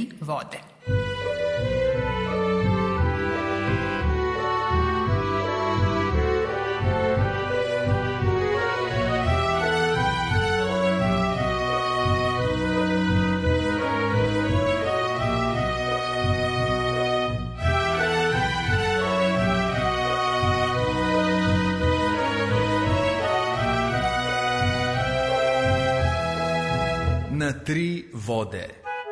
tri vode. Na tri vode.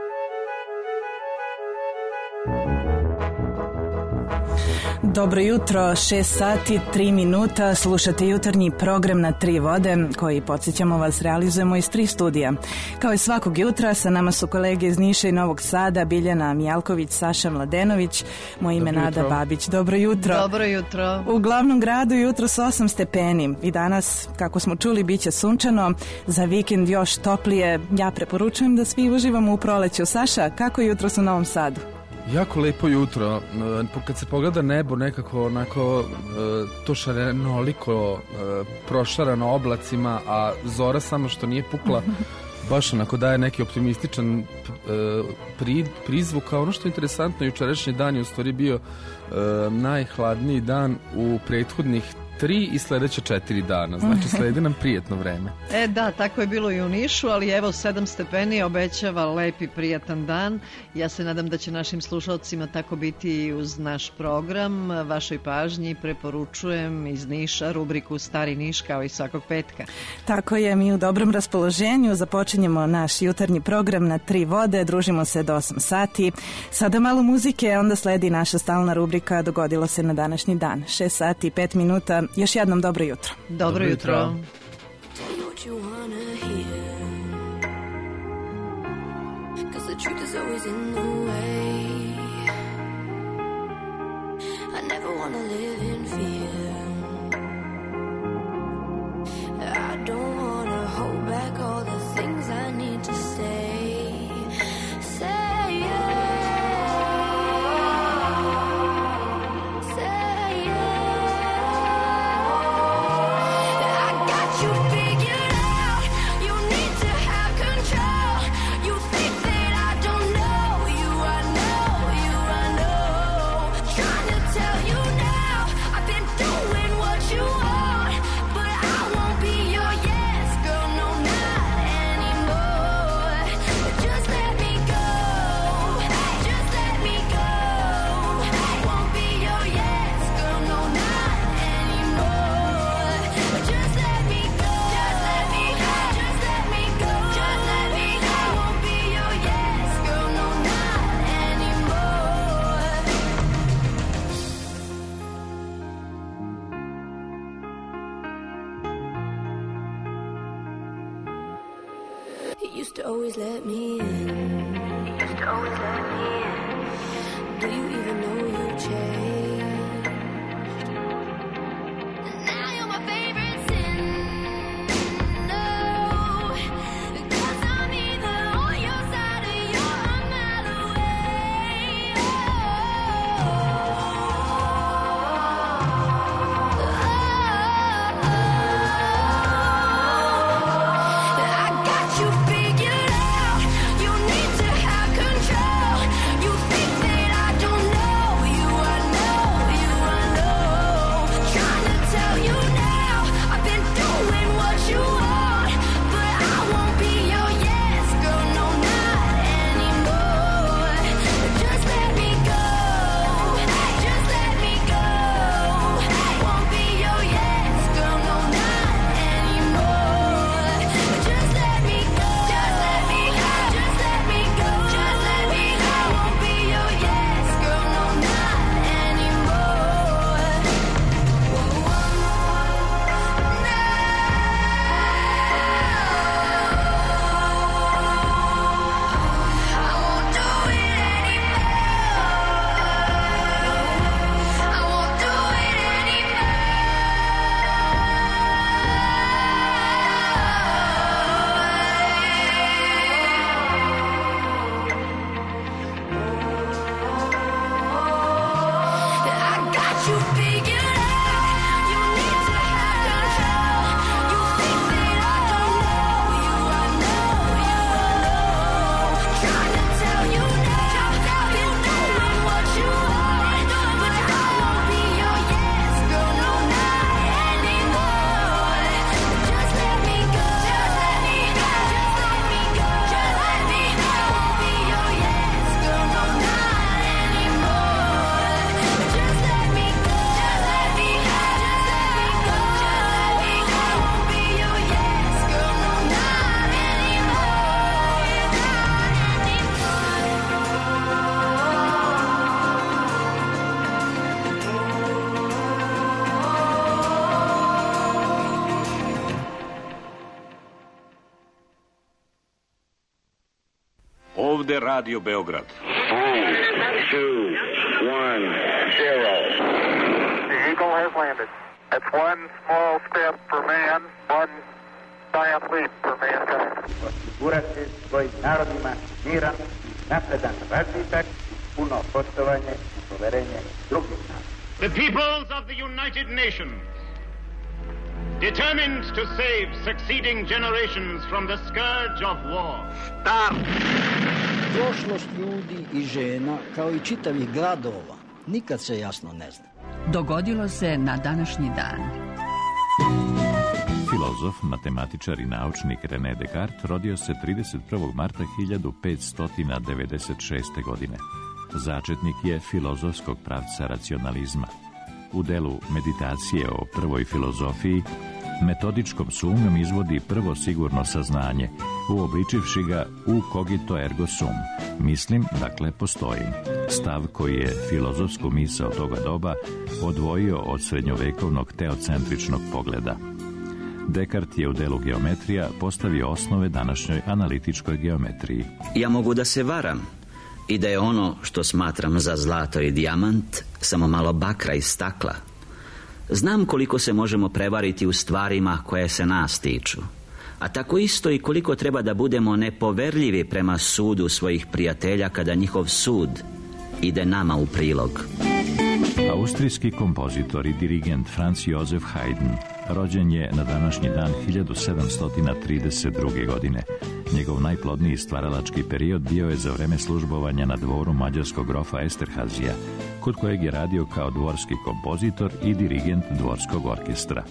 Dobro jutro, 6 sati, 3 minuta, slušate jutarnji program Na tri vode, koji, podsjećamo vas, realizujemo iz 3 studija. Kao i svakog jutra, sa nama su kolege iz Niša i Novog Sada, Biljana Mijalković, Saša Mladenović, moje ime Nada Babić. Dobro jutro. Dobro jutro. U glavnom gradu jutro s 8 stepeni i danas, kako smo čuli, bit će sunčano, za vikend još toplije. Ja preporučujem da svi uživamo u proleću. Saša, kako je jutro u Novom Sadu? Jako lepo jutro. Kad se pogleda nebo, nekako onako to šarenoliko prošarano oblacima, a zora samo što nije pukla, baš onako daje neki optimističan prizvuk. A ono što je interesantno, jučerašnji dan je u stvari bio najhladniji dan u prethodnih 3 i sledeće 4 dana, znači sledi nam prijetno vreme. Da, tako je bilo i u Nišu, ali evo 7 stepeni obećava lep i prijatan dan. Ja se nadam da će našim slušalcima tako biti i uz naš program. Vašoj pažnji preporučujem iz Niša rubriku Stari Niš kao i svakog petka. Tako je, mi u dobrom raspoloženju započinjemo naš jutarnji program Na tri vode, družimo se do 8 sati. Sada malo muzike, onda sledi naša stalna rubrika Dogodilo se na današnji dan. 6 sati i 5 minuta. Još jednom dobro jutro. Dobro jutro. Always let me in. Do you even know you changed? Now you're my favorite sin. No, 'cause I'm either on your side or you're a mile away. I got you figured out. You need to have control. You think that I don't know you, I know. ovde Radio Beograd. 3, 2, 1, 0. The Eagle has landed. That's one small step for man, one giant leap for mankind. Osigurati svojim narodima miran, napredan razvitak, puno poštovanje i poverenje drugih naroda. The peoples of the United Nations, determined to save succeeding generations from the scourge of war. Start! Prošlost ljudi i žena, kao i čitavih gradova, nikad se jasno ne zna. Dogodilo se na današnji dan. Filozof, matematičar i naučnik René Descartes rodio se 31. marta 1596. godine. Začetnik je filozofskog pravca racionalizma. U delu Meditacije o prvoj filozofiji metodičkom sumnjom izvodi prvo sigurno saznanje, uobličivši ga u cogito ergo sum. Mislim, dakle, postojim. Stav koji je filozofsku misao toga doba odvojio od srednjovekovnog teocentričnog pogleda. Descartes je u delu geometrija postavio osnove današnjoj analitičkoj geometriji. Ja mogu da se varam i da je ono što smatram za zlato i dijamant samo malo bakra i stakla. Znam koliko se možemo prevariti u stvarima koje se nas tiču, a tako isto i koliko treba da budemo nepoverljivi prema sudu svojih prijatelja kada njihov sud ide nama u prilog. Austrijski kompozitor i dirigent Franz Josef Haydn rođen je na današnji dan 1732. godine. Njegov najplodniji stvaralački period bio je za vreme službovanja na dvoru mađarskog grofa Esterhazija, kod kojeg je radio kao dvorski kompozitor i dirigent dvorskog orkestra.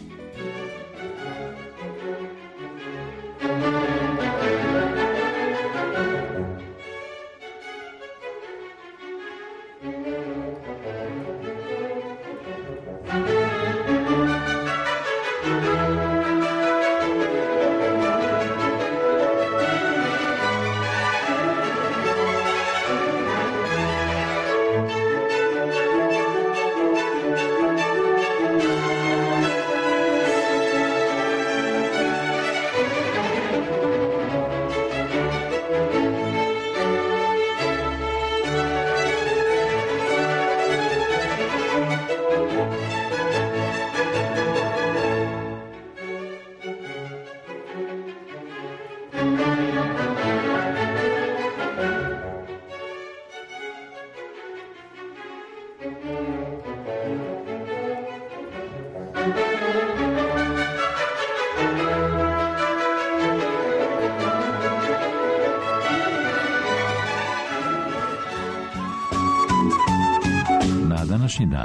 Današnji dan,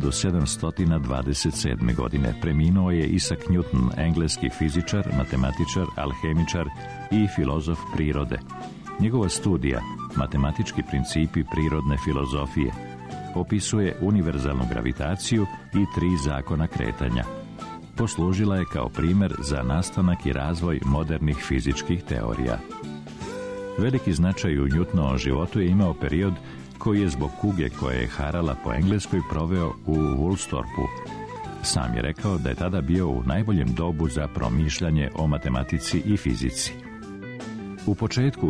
1727. godine, preminuo je Isaac Newton, engleski fizičar, matematičar, alhemičar i filozof prirode. Njegova studija, matematički principi prirodne filozofije, opisuje univerzalnu gravitaciju i 3 zakona kretanja. Poslužila je kao primjer za nastanak i razvoj modernih fizičkih teorija. Veliki značaj u Newtonovom životu je imao period koji je zbog kuge koja je harala po Engleskoj proveo u Woolsthorpu. Sam je rekao da je tada bio u najboljem dobu za promišljanje o matematici i fizici. U početku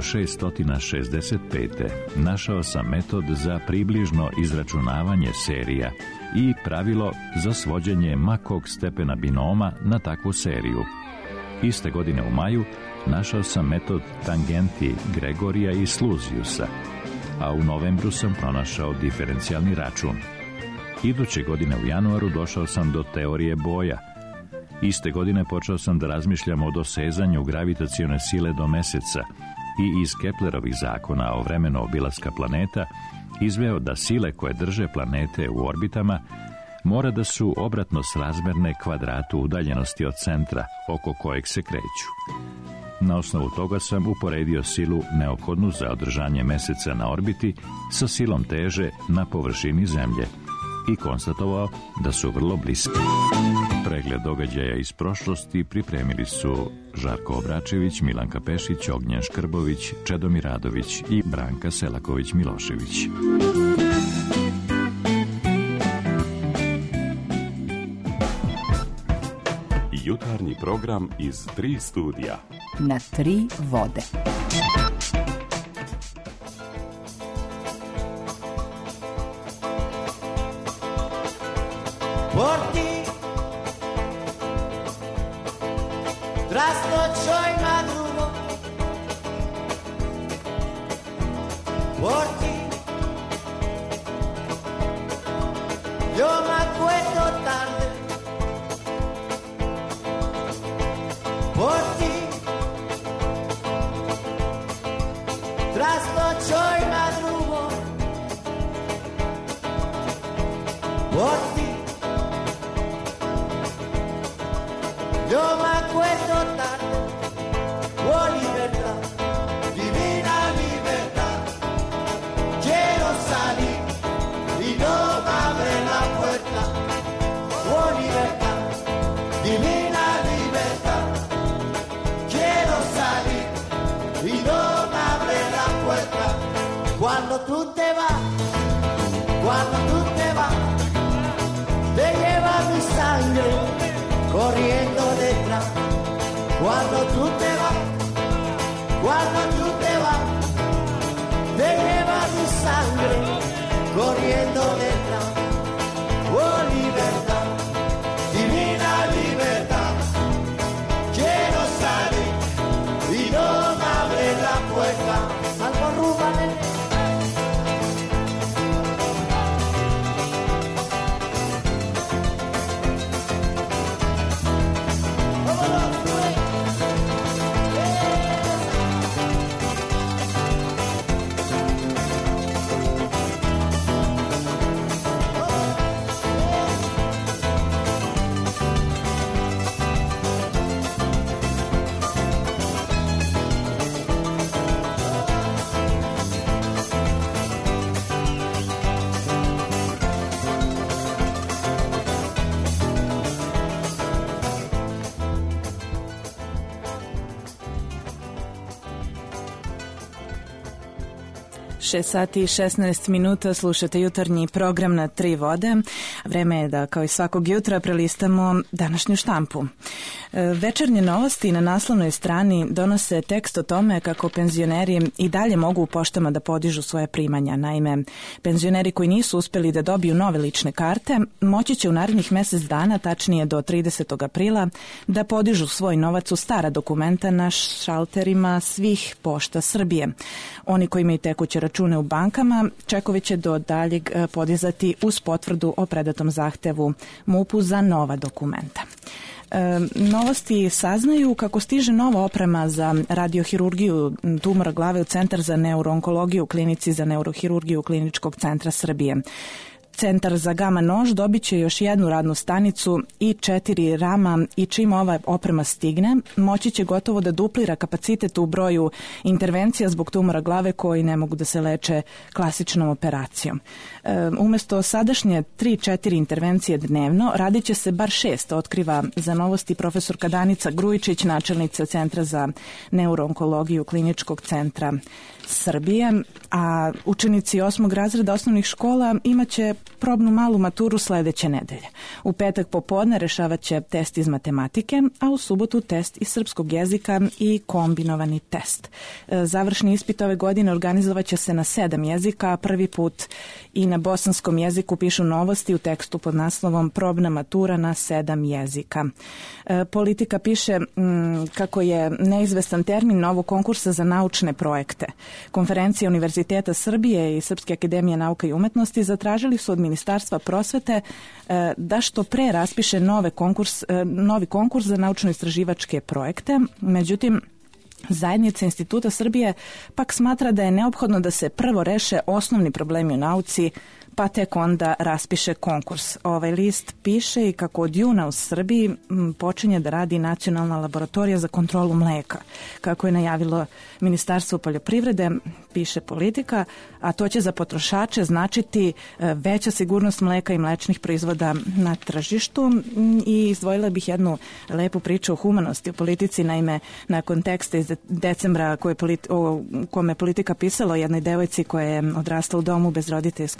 1665. našao sam metod za približno izračunavanje serija i pravilo za svođenje makog stepena binoma na takvu seriju. Iste godine u maju našao sam metod tangenti Gregorija i Sluziusa, a u novembru sam pronašao diferencijalni račun. Iduće godine u januaru došao sam do teorije boja. Iste godine počeo sam da razmišljam o dosezanju gravitacione sile do meseca i iz Keplerovih zakona o vremenu obilaska planeta izveo da sile koje drže planete u orbitama mora da su obratno srazmerne kvadratu udaljenosti od centra oko kojeg se kreću. Na osnovu toga sam uporedio silu neophodnu za održanje meseca na orbiti sa silom teže na površini Zemlje i konstatovao da su vrlo bliski. Pregled događaja iz prošlosti pripremili su Žarko Obračević, Milanka Pešić, Ognjen Škrbović, Čedomir Radović i Branka Selaković-Milošević. Jutarnji program iz 3 studija. Na 3 vode. tras noche y madrugo por ti. Yo me acuesto tarde por ti. Trasnocho y madrugo por ti. Yo me acuesto tarde por libertad, divina libertad. Quiero salir y no me abre la puerta. Oh libertad, divina libertad. Quiero salir y no me abre la puerta. Cuando tú te vas, cuando tú te vas, te lleva mi sangre corriendo detrás. Cuando tú te vas, cuando tú te vas, te lleva mi sangre corriendo detrás. Oh libertad, divina libertad. Quiero salir y no me abre la puerta. Algo rúbale. Sati i 16 minuta, slušate jutarnji program na Tri vode. Vreme je da, kao i svakog jutra, prelistamo današnju štampu. Večernje novosti na naslovnoj strani donose tekst o tome kako penzioneri i dalje mogu u poštama da podižu svoje primanja. Naime, penzioneri koji nisu uspeli da dobiju nove lične karte, moći će u narednih mesec dana, tačnije do 30. aprila, da podižu svoj novac u stara dokumenta na šalterima svih pošta Srbije. Oni koji imaju tekuće račune u bankama, čekovi će do daljeg podizati uz potvrdu o predatom zahtevu MUP-u za nova dokumenta. Novosti saznaju kako stiže nova oprema za radiohirurgiju tumora glave u Centar za neuroonkologiju u Klinici za neurohirurgiju Kliničkog centra Srbije. Centar za gama nož dobit će još jednu radnu stanicu i 4 rama i čim ova oprema stigne, moći će gotovo da duplira kapacitet u broju intervencija zbog tumora glave koji ne mogu da se leče klasičnom operacijom. Umesto sadašnje 3-4 intervencije dnevno, radit će se bar 6, otkriva za novosti profesorka Danica Grujičić, načelnica Centra za neuroonkologiju Kliničkog centra Srbije, a učenici 8. razreda osnovnih škola imaće probnu malu maturu sledeće nedelje. U petak popodne rešavat će test iz matematike, a u subotu test iz srpskog jezika i kombinovani test. Završni ispit ove godine organizovat će se na 7 jezika, a prvi put i na bosanskom jeziku pišu novosti u tekstu pod naslovom Probna matura na 7 jezika. Politika piše kako je neizvestan termin novog konkursa za naučne projekte. Konferencija Univerziteta Srbije i Srpske akademije nauka i umetnosti zatražili su od Ministarstva prosvete da što pre raspiše novi konkurs za naučno-istraživačke projekte. Međutim, Zajednica Instituta Srbije pak smatra da je neophodno da se prvo reše osnovni problemi u nauci, pa tek onda raspiše konkurs. Ovaj list piše i kako od juna u Srbiji počinje da radi Nacionalna laboratorija za kontrolu mleka. Kako je najavilo Ministarstvo poljoprivrede, piše Politika, a to će za potrošače značiti veća sigurnost mleka i mlečnih proizvoda na tržištu. I izdvojila bih jednu lepu priču o humanosti u politici, naime nakon teksta iz decembra o kome Politika pisala o jednoj devojci koja je odrasla u domu bez roditeljskog staranja.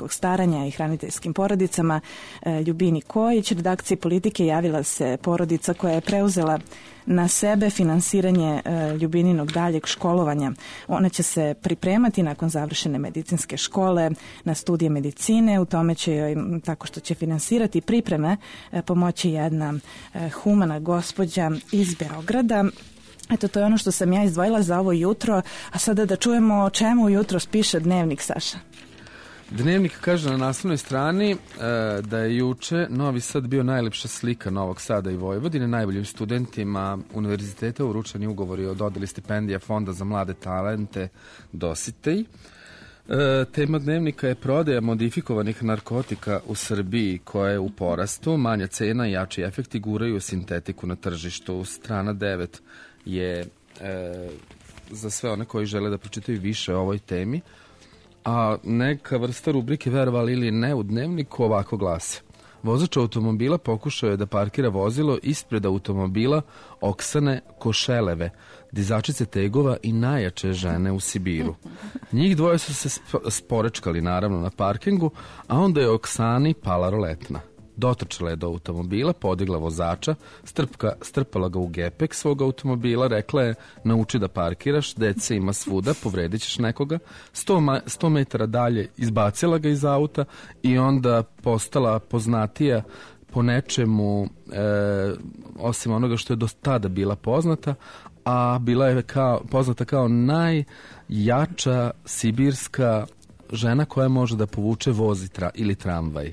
finansiranja i hraniteljskim porodicama Ljubini Kojić. Redakciji Politike javila se porodica koja je preuzela na sebe finansiranje Ljubininog daljeg školovanja. Ona će se pripremati nakon završene medicinske škole na studije medicine. U tome će joj, tako što će finansirati pripreme, pomoći jedna humana gospođa iz Beograda. Eto, to je ono što sam ja izdvojila za ovo jutro, a sada da čujemo o čemu jutro piše Dnevnik, Saša. Dnevnik kaže na naslovnoj strani da je juče Novi Sad bio najlepša slika Novog Sada i Vojvodine. Najboljim studentima univerziteta uručeni ugovori o dodeli stipendija Fonda za mlade talente Dositej. Tema Dnevnika je prodaja modifikovanih narkotika u Srbiji koja je u porastu. Manja cena i jači efekti guraju sintetiku na tržištu. Strana 9 je za sve one koji žele da pročitaju više o ovoj temi. A neka vrsta rubrike verovali ili ne u Dnevniku ovako glasi. Vozač automobila pokušao je da parkira vozilo ispred automobila Oksane Košeleve, dizačice tegova i najjače žene u Sibiru. Njih dvoje su se sporečkali naravno na parkingu, a onda je Oksani pala roletna. Dotrčala je do automobila, podigla vozača, strpala ga u gepek svog automobila, rekla je nauči da parkiraš, dece ima svuda, povredit ćeš nekoga. 100 metara dalje izbacila ga iz auta i onda postala poznatija po nečemu, osim onoga što je do tada bila poznata, a bila je poznata kao najjača sibirska žena koja može da povuče voz ili tramvaj.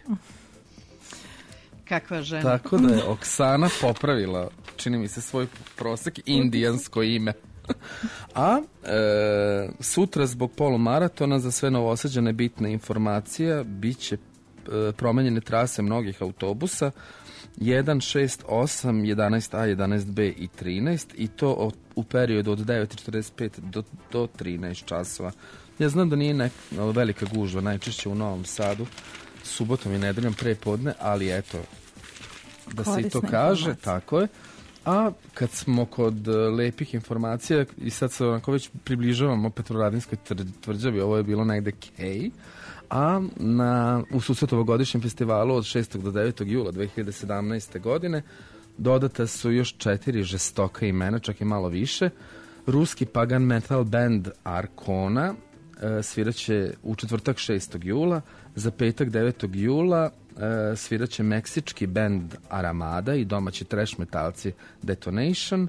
Kakva žena. Tako da je Oksana popravila, čini mi se, svoj prosek, indijansko ime. A sutra zbog polumaratona za sve novosađane bitna informacija bit će promenjene trase mnogih autobusa 1, 6, 8, 11A, 11B i 13 i to u periodu od 9:45 do 13 časova. Ja znam da nije velika gužva, najčešće u Novom Sadu, subotom i nedeljom prepodne, ali eto, da se i to kaže, tako je. A kad smo kod lepih informacija i sad se onako već približavamo Petrovaradinskoj tvrđavi, ovo je bilo negde Kej, a u susret ovogodišnjem festivalu od 6. do 9. jula 2017. godine dodata su još 4 žestoka imena, čak i malo više. Ruski pagan metal band Arkona sviraće u četvrtak 6. jula, za petak 9. jula sviraće meksički band Aramada i domaći trash metalci Detonation,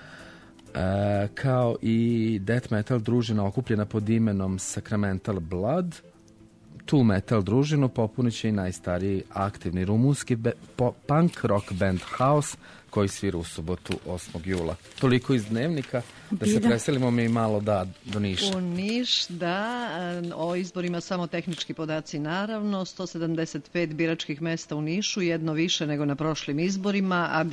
kao i death metal družina okupljena pod imenom Sacramental Blood. Tu metal družinu popunit će i najstariji aktivni rumunski punk rock band House, koji svira u subotu 8. jula. Toliko iz Dnevnika, da se preselimo mi malo do Niša. U Niš, da, o izborima samo tehnički podaci naravno, 175 biračkih mesta u Nišu, jedno više nego na prošlim izborima, a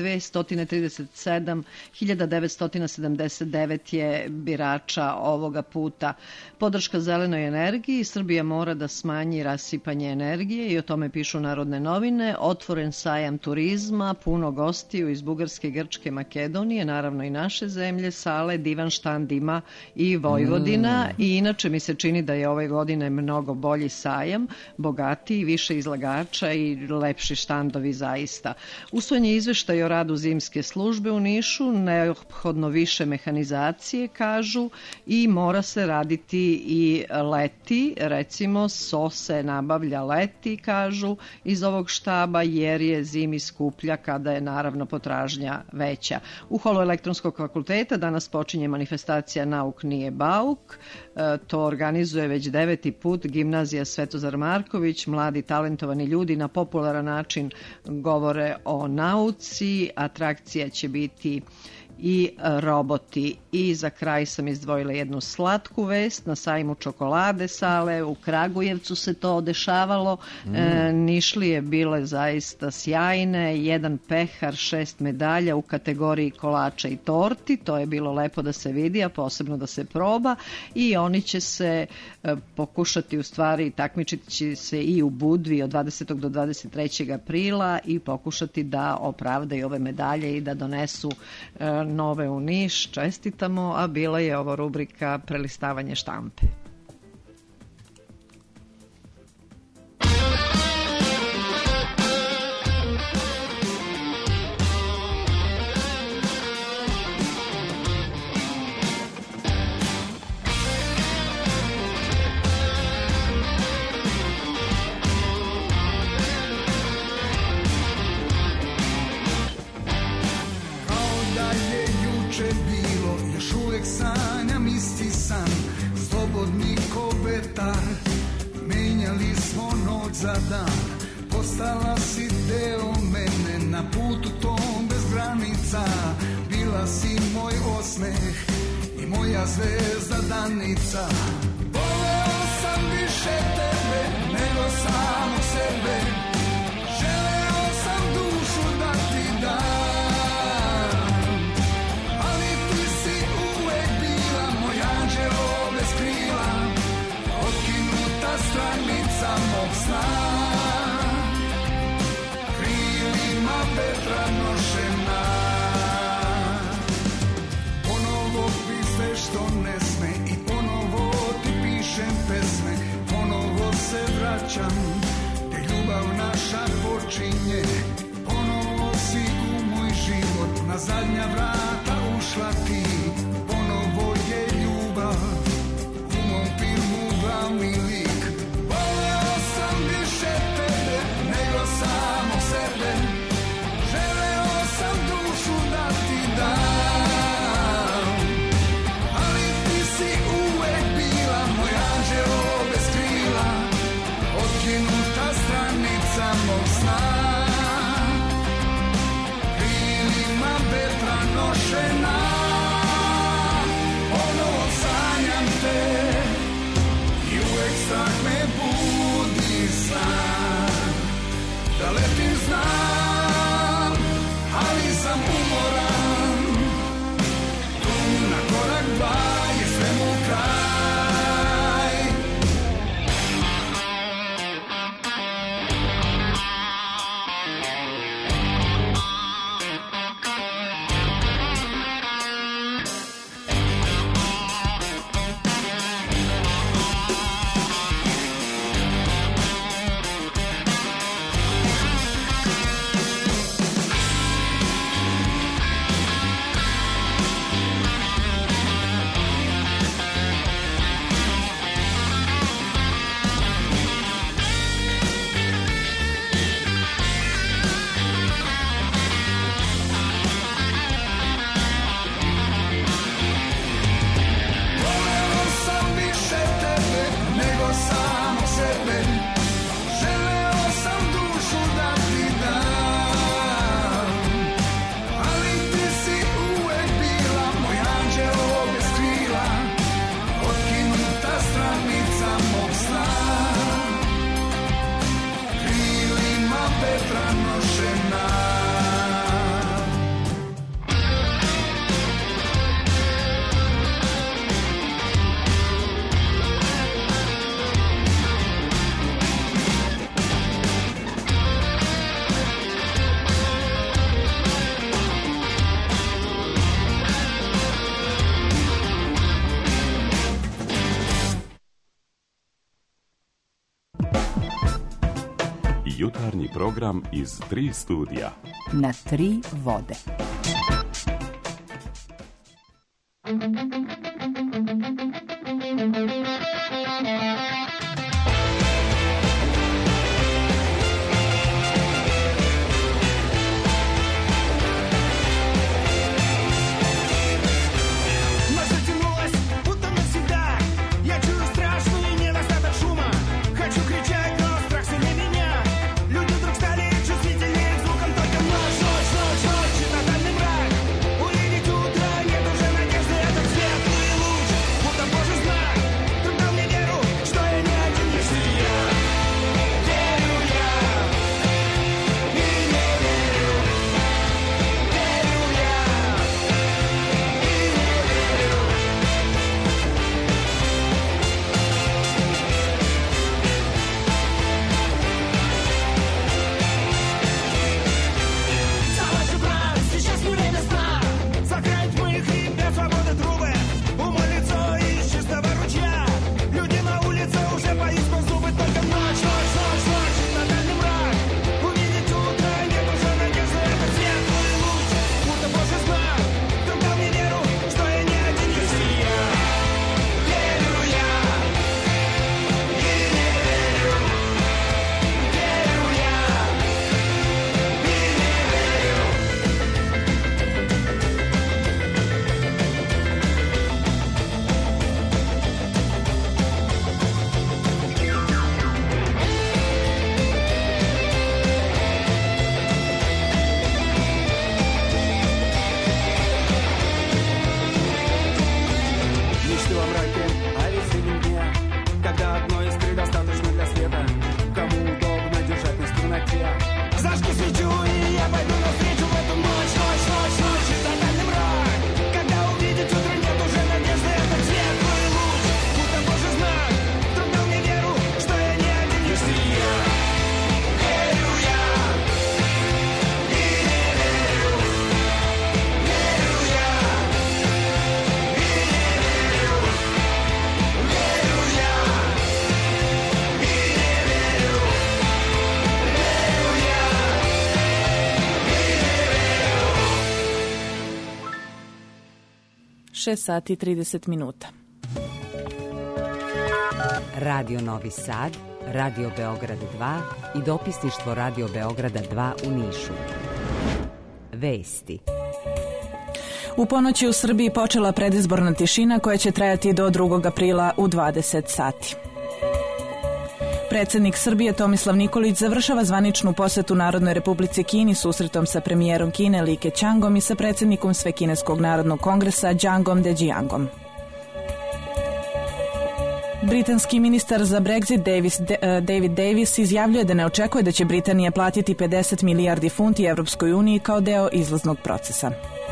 237.979 je birača ovoga puta. Podrška zelenoj energiji, Srbija mora da smanji rasipanje energije i o tome pišu Narodne novine, otvoren sajam turizma, puno gostiju iz Bugarske, Grčke, Makedonije, naravno i naše zemlje, sale, divan štand ima i Vojvodina i inače mi se čini da je ove godine mnogo bolji sajam, bogatiji, više izlagača i lepši štandovi zaista. Usvojen je izveštaj o radu zimske službe u Nišu, neophodno više mehanizacije, kažu, i mora se raditi i leti, recimo SO se nabavlja leti, kažu, iz ovog štaba, jer je zimi skuplja kada je naravno potražnja veća. U holu elektronskog fakulteta danas počinje manifestacija Nauk nije bauk. To organizuje već 9. put gimnazija Svetozar Marković. Mladi talentovani ljudi na popularan način govore o nauci. Atrakcija će biti i roboti. I za kraj sam izdvojila jednu slatku vest. Na sajmu čokolade sale u Kragujevcu se to dešavalo. Nišlije bile zaista sjajne. 1 pehar, 6 medalja u kategoriji kolača i torti. To je bilo lepo da se vidi, a posebno da se proba. I oni će se pokušati, u stvari takmičiti će se i u Budvi od 20. do 23. aprila i pokušati da opravdaju ove medalje i da donesu nove u Niš. Čestitamo, a bila je ovo rubrika prelistavanje štampe. je juče bilo, još uvek sanjam isti san, slobodni ko vetar, menjali smo noć za dan, postala si deo mene, na putu tom bez granica, bila si moj osmeh i moja zvezda danica. Voleo sam više tebe nego samog sebe, želeo sam dušu da ti dam, ali ti si uvek bila moj anđeo bez krila, otkinuta stranica mog sna, krilima vetra nošena. Ponovo piste što ne sme i ponovo ti pišem pesme, ponovo se vraćam gde ljubav naša počinje, ponovo si u moj život na zadnja vrata ušla ti, ponovo je ljubav u mom filmu glavni lik. Voleo sam više tebe nego samog sebe, želeo sam dušu da ti dam, ali ti si uvek bila moj anđeo bez krila, otkinuta stranica mog sna, krilima vetra nošena. Ponovo sanjam te i uvek strah me budi san, da letim znam, ali sam umoran, tu na korak dva je svemu kraj. Voleo sam više tebe nego samog sebe, želeo sam dušu da ti dam, ali ti si uvek bila moj anđeo bez krila, otkinuta stranica mog sna, krilima vetra nošena. Jutarnji program iz 3 studija. Na 3 vode. Ночь затянулась, будто навсегда. Я чую страшный недостаток шума. Хочу кричать, но страх сильнее меня. Люди вдруг стали чувствительнее к звукам. Только ночь, ночь, ночь, ночь и тотальный мрак. Увидеть утро, нет уже надежды. Этот свет и луч, будто Божий знак. Вдруг дал мне веру, что я 6 sati i 30 minuta. Radio Novi Sad, Radio Beograd 2 i dopisništvo Radio Beograda 2 u Nišu. Vesti. U ponoći u Srbiji počela predizborna tišina koja će trajati do 2. aprila u 20 sati. Predsjednik Srbije Tomislav Nikolić završava zvaničnu posetu Narodnoj Republici Kini susretom sa premijerom Kine Li Keqiangom i sa predsjednikom Svekineskog narodnog kongresa Zhangom Dejiangom. Britanski ministar za Brexit David Davis izjavljuje da ne očekuje da će Britanija platiti 50 milijardi funti Evropskoj uniji kao deo izlaznog procesa.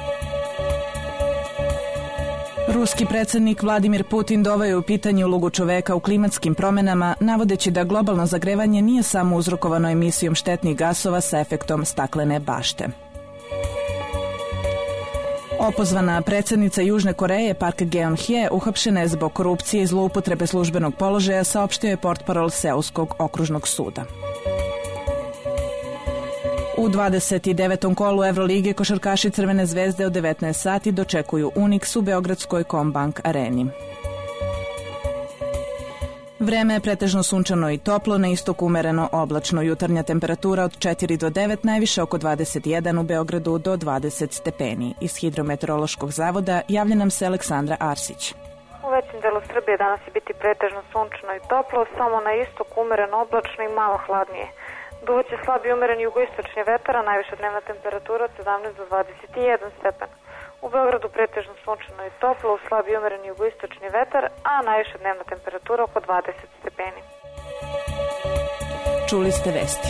Ruski predsjednik Vladimir Putin doveo je u pitanje ulogu čoveka u klimatskim promjenama, navodeći da globalno zagrevanje nije samo uzrokovano emisijom štetnih gasova sa efektom staklene bašte. Opozvana predsjednica Južne Koreje Park Geun-hye uhapšena je zbog korupcije i zloupotrebe službenog položaja, saopštio je portparol Seulskog okružnog suda. U 29. kolu Evrolige košarkaši Crvene zvezde od 19 sati dočekuju Unix u Beogradskoj Combank areni. Vreme je pretežno sunčano i toplo, na istoku umereno oblačno. Jutarnja temperatura od 4 do 9, najviše oko 21 u Beogradu do 20 stepeni. Iz Hidrometeorološkog zavoda javlja nam se Aleksandra Arsić. U većem delu Srbije danas će biti pretežno sunčano i toplo, samo na istoku umereno oblačno i malo hladnije. Duvaće slab i umeren jugoistočni vetar, a najviša dnevna temperatura od 17 do 21 stepen. U Beogradu pretežno sunčano i toplo, uz slab i umeren jugoistočni vetar, a najviša dnevna temperatura oko 20 stepeni. Čuli ste vesti.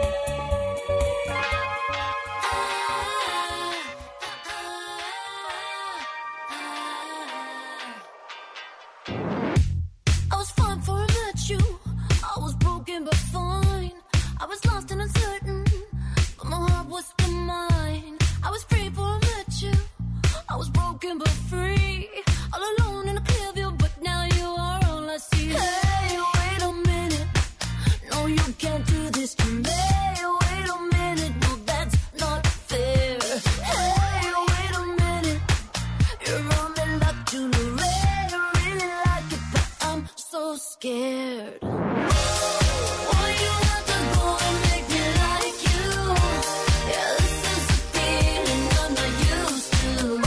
But free, all alone in a clear view, but now you are all I see. Hey, wait a minute, no, you can't do this to me. Wait a minute, no, that's not fair. Hey, wait a minute, you're running like Julie Red. I really like it, but I'm so scared. Why you have to go and make me like you? Yeah, this is a feeling I'm not used to.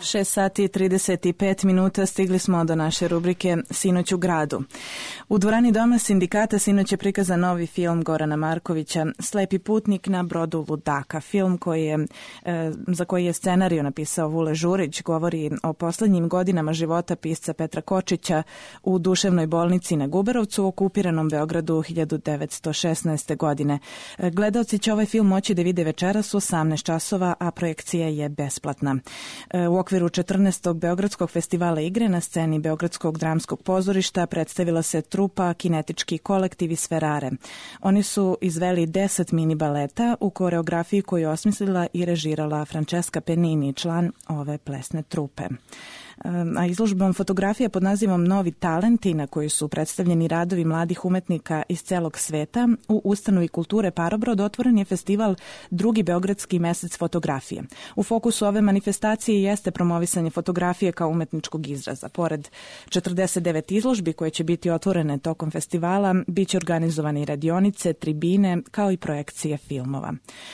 6 sati i 35 minuta stigli smo do naše rubrike Sinoć u gradu. U dvorani Doma sindikata sinoć je prikazan novi film Gorana Markovića Slepi putnik na brodu ludaka. Film za koji je scenariju napisao Vule Žurić govori o poslednjim godinama života pisca Petra Kočića u duševnoj bolnici na Guberovcu u okupiranom Beogradu 1916. godine. Gledaoci će ovaj film moći da vide večeras u 18 časova, a projekcija je besplatna. U okviru 14. Beogradskog festivala igre na sceni Beogradskog dramskog pozorišta predstavila se trupa Kinetički kolektiv iz Ferrare. Oni su izveli 10 mini baleta u koreografiji koju je osmislila i režirala Francesca Penini, član ove plesne trupe. A izložbom fotografija pod nazivom Novi talenti, na koji su predstavljeni radovi mladih umetnika iz celog sveta, u ustanovi kulture Parobrod otvoren je festival Drugi beogradski mesec fotografije. U fokusu ove manifestacije jeste promovisanje fotografije kao umetničkog izraza. Pored 49 izložbi koje će biti otvorene tokom festivala, bit će organizovane i radionice, tribine, kao i projekcije filmova.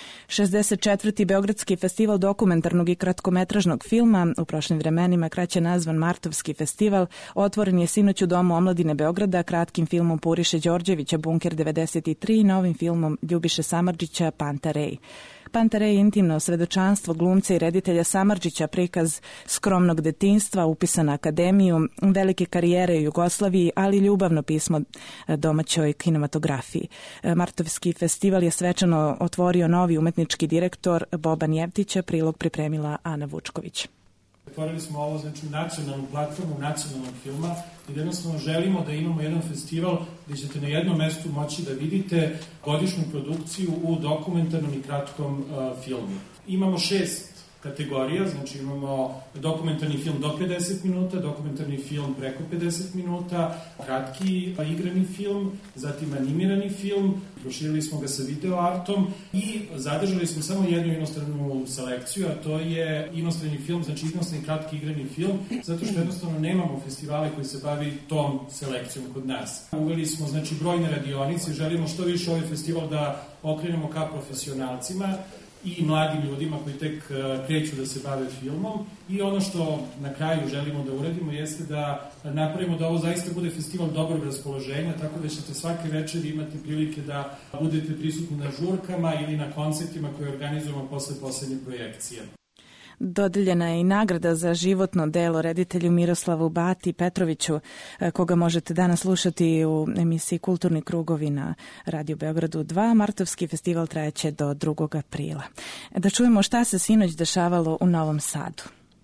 64. Beogradski festival dokumentarnog i kratkometražnog filma, u prošlim vremenima kraće nazvan Martovski festival, otvoren je sinoć u Domu omladine Beograda kratkim filmom Puriše Đorđevića Bunker 93 i novim filmom Ljubiše Samardžića Pantarej. Pantarej je intimno svedočanstvo glumca i reditelja Samardžića, prikaz skromnog detinjstva, upisan na akademiju, velike karijere u Jugoslaviji, ali ljubavno pismo domaćoj kinematografiji. Martovski festival je svečano otvorio novi umetnički direktor Boban Jevtić, prilog pripremila Ana Vučković. Otvorili smo ovo, znači, nacionalnu platformu nacionalnog filma i jednostavno želimo da imamo jedan festival gdje ćete na jednom mestu moći da vidite godišnju produkciju u dokumentarnom i kratkom filmu. Imamo 6 kategorija, znači imamo dokumentarni film do 50 minuta, dokumentarni film preko 50 minuta, kratki igrani film, zatim animirani film, proširili smo ga sa video artom i zadržali smo samo jednu inostranu selekciju, a to je inostrani film, znači inostrani kratki igrani film, zato što jednostavno nemamo festivale koji se bavi tom selekcijom kod nas. Uveli smo, znači, brojne radionice, želimo što više ovaj festival da okrenemo ka profesionalcima i mladim ljudima koji tek kreću da se bave filmom. I ono što na kraju želimo da uradimo jeste da napravimo da ovo zaista bude festival dobrog raspoloženja, tako da ćete svake večeri imati prilike da budete prisutni na žurkama ili na koncertima koje organizujemo posle poslednje projekcije. Dodeljena je i nagrada za životno delo reditelju Miroslavu Bati Petroviću, koga možete danas slušati u emisiji Kulturni krugovi na Radio Beogradu 2. Martovski festival trajeće do 2. aprila. Da čujemo šta se sinoć dešavalo u Novom Sadu.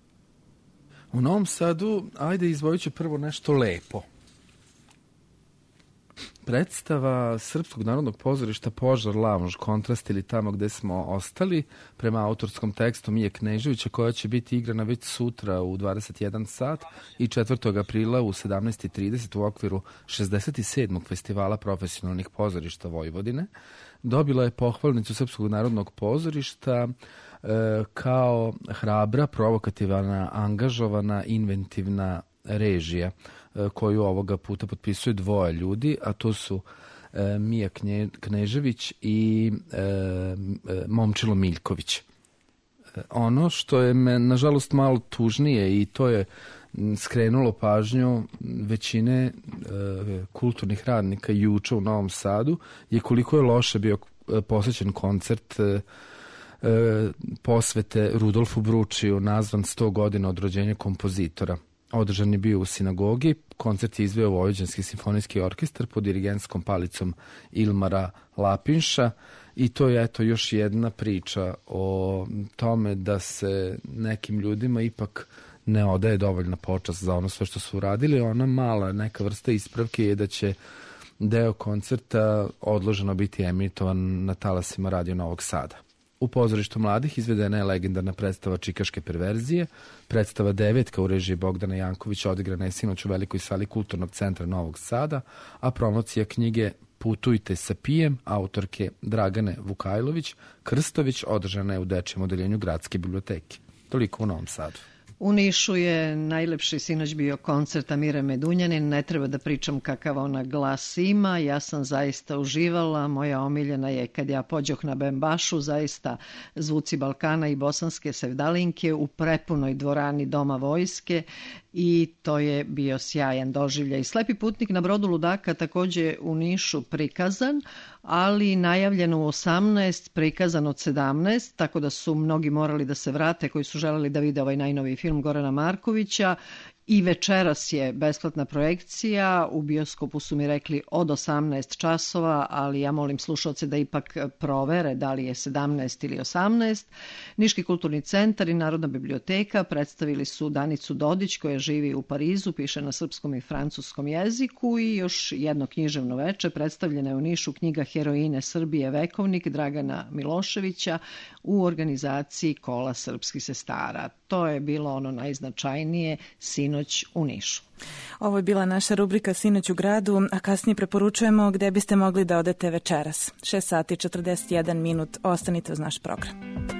U Novom Sadu, ajde, izvojit ću prvo nešto lepo. Predstava Srpskog narodnog pozorišta Požar Lounge, kontrast ili tamo gde smo ostali, prema autorskom tekstu Mije Kneževića, koja će biti igrana već sutra u 21 sat i 4. aprila u 17:30 u okviru 67. festivala profesionalnih pozorišta Vojvodine. Dobila je pohvalnicu Srpskog narodnog pozorišta kao hrabra, provokativna, angažovana, inventivna režija koju ovoga puta potpisuje 2 ljudi, a to su Mija Knežević i Momčilo Miljković. Ono što je me, nažalost, malo tužnije i to je skrenulo pažnju većine kulturnih radnika juče u Novom Sadu, je koliko je loše bio posvećen koncert posvete Rudolfu Bručiju, nazvan 100 godina od rođenja kompozitora. Održan je bio u sinagogi, koncert je izveo Vojvođanski simfonijski orkestar pod dirigentskom palicom Ilmara Lapinša i to je, eto, još jedna priča o tome da se nekim ljudima ipak ne odaje dovoljna počast za ono sve što su uradili. Ona mala neka vrsta ispravke je da će deo koncerta odloženo biti emitovan na talasima Radio Novog Sada. U pozorištu mladih izvedena je legendarna predstava Čikaške perverzije. Predstava Devetka u režiji Bogdana Jankovića odigrana je sinoć u velikoj sali Kulturnog centra Novog Sada, a promocija knjige Putujte sa pijem autorke Dragane Vukajlović Krstović održana je u dečijem odeljenju Gradske biblioteke. Toliko u Novom Sadu. U Nišu je najlepši sinoć bio koncert Amire Medunjanin, ne treba da pričam kakav ona glas ima, ja sam zaista uživala, moja omiljena je Kad ja pođoh na Bembašu, zaista zvuci Balkana i bosanske sevdalinke u prepunoj dvorani Doma vojske i to je bio sjajan doživljaj. Slepi putnik na brodu Ludaka takođe u Nišu prikazan, ali najavljeno u 18, prikazan od 17, tako da su mnogi morali da se vrate koji su želeli da vide ovaj najnoviji film Gorana Markovića. I večeras je besplatna projekcija, u bioskopu su mi rekli od 18 časova, ali ja molim slušalce da ipak provere da li je 17 ili 18. Niški kulturni centar i Narodna biblioteka predstavili su Danicu Dodić koja živi u Parizu, piše na srpskom i francuskom jeziku i još jedno književno veče. Predstavljena je u Nišu knjiga Heroine Srbije Vekovnik Dragana Miloševića u organizaciji Kola srpskih sestara. To je bilo ono najznačajnije sinoć u Nišu. Ovo je bila naša rubrika Sinoć u gradu, a kasnije preporučujemo gde biste mogli da odete večeras. 6 sati 41 minut, ostanite uz naš program.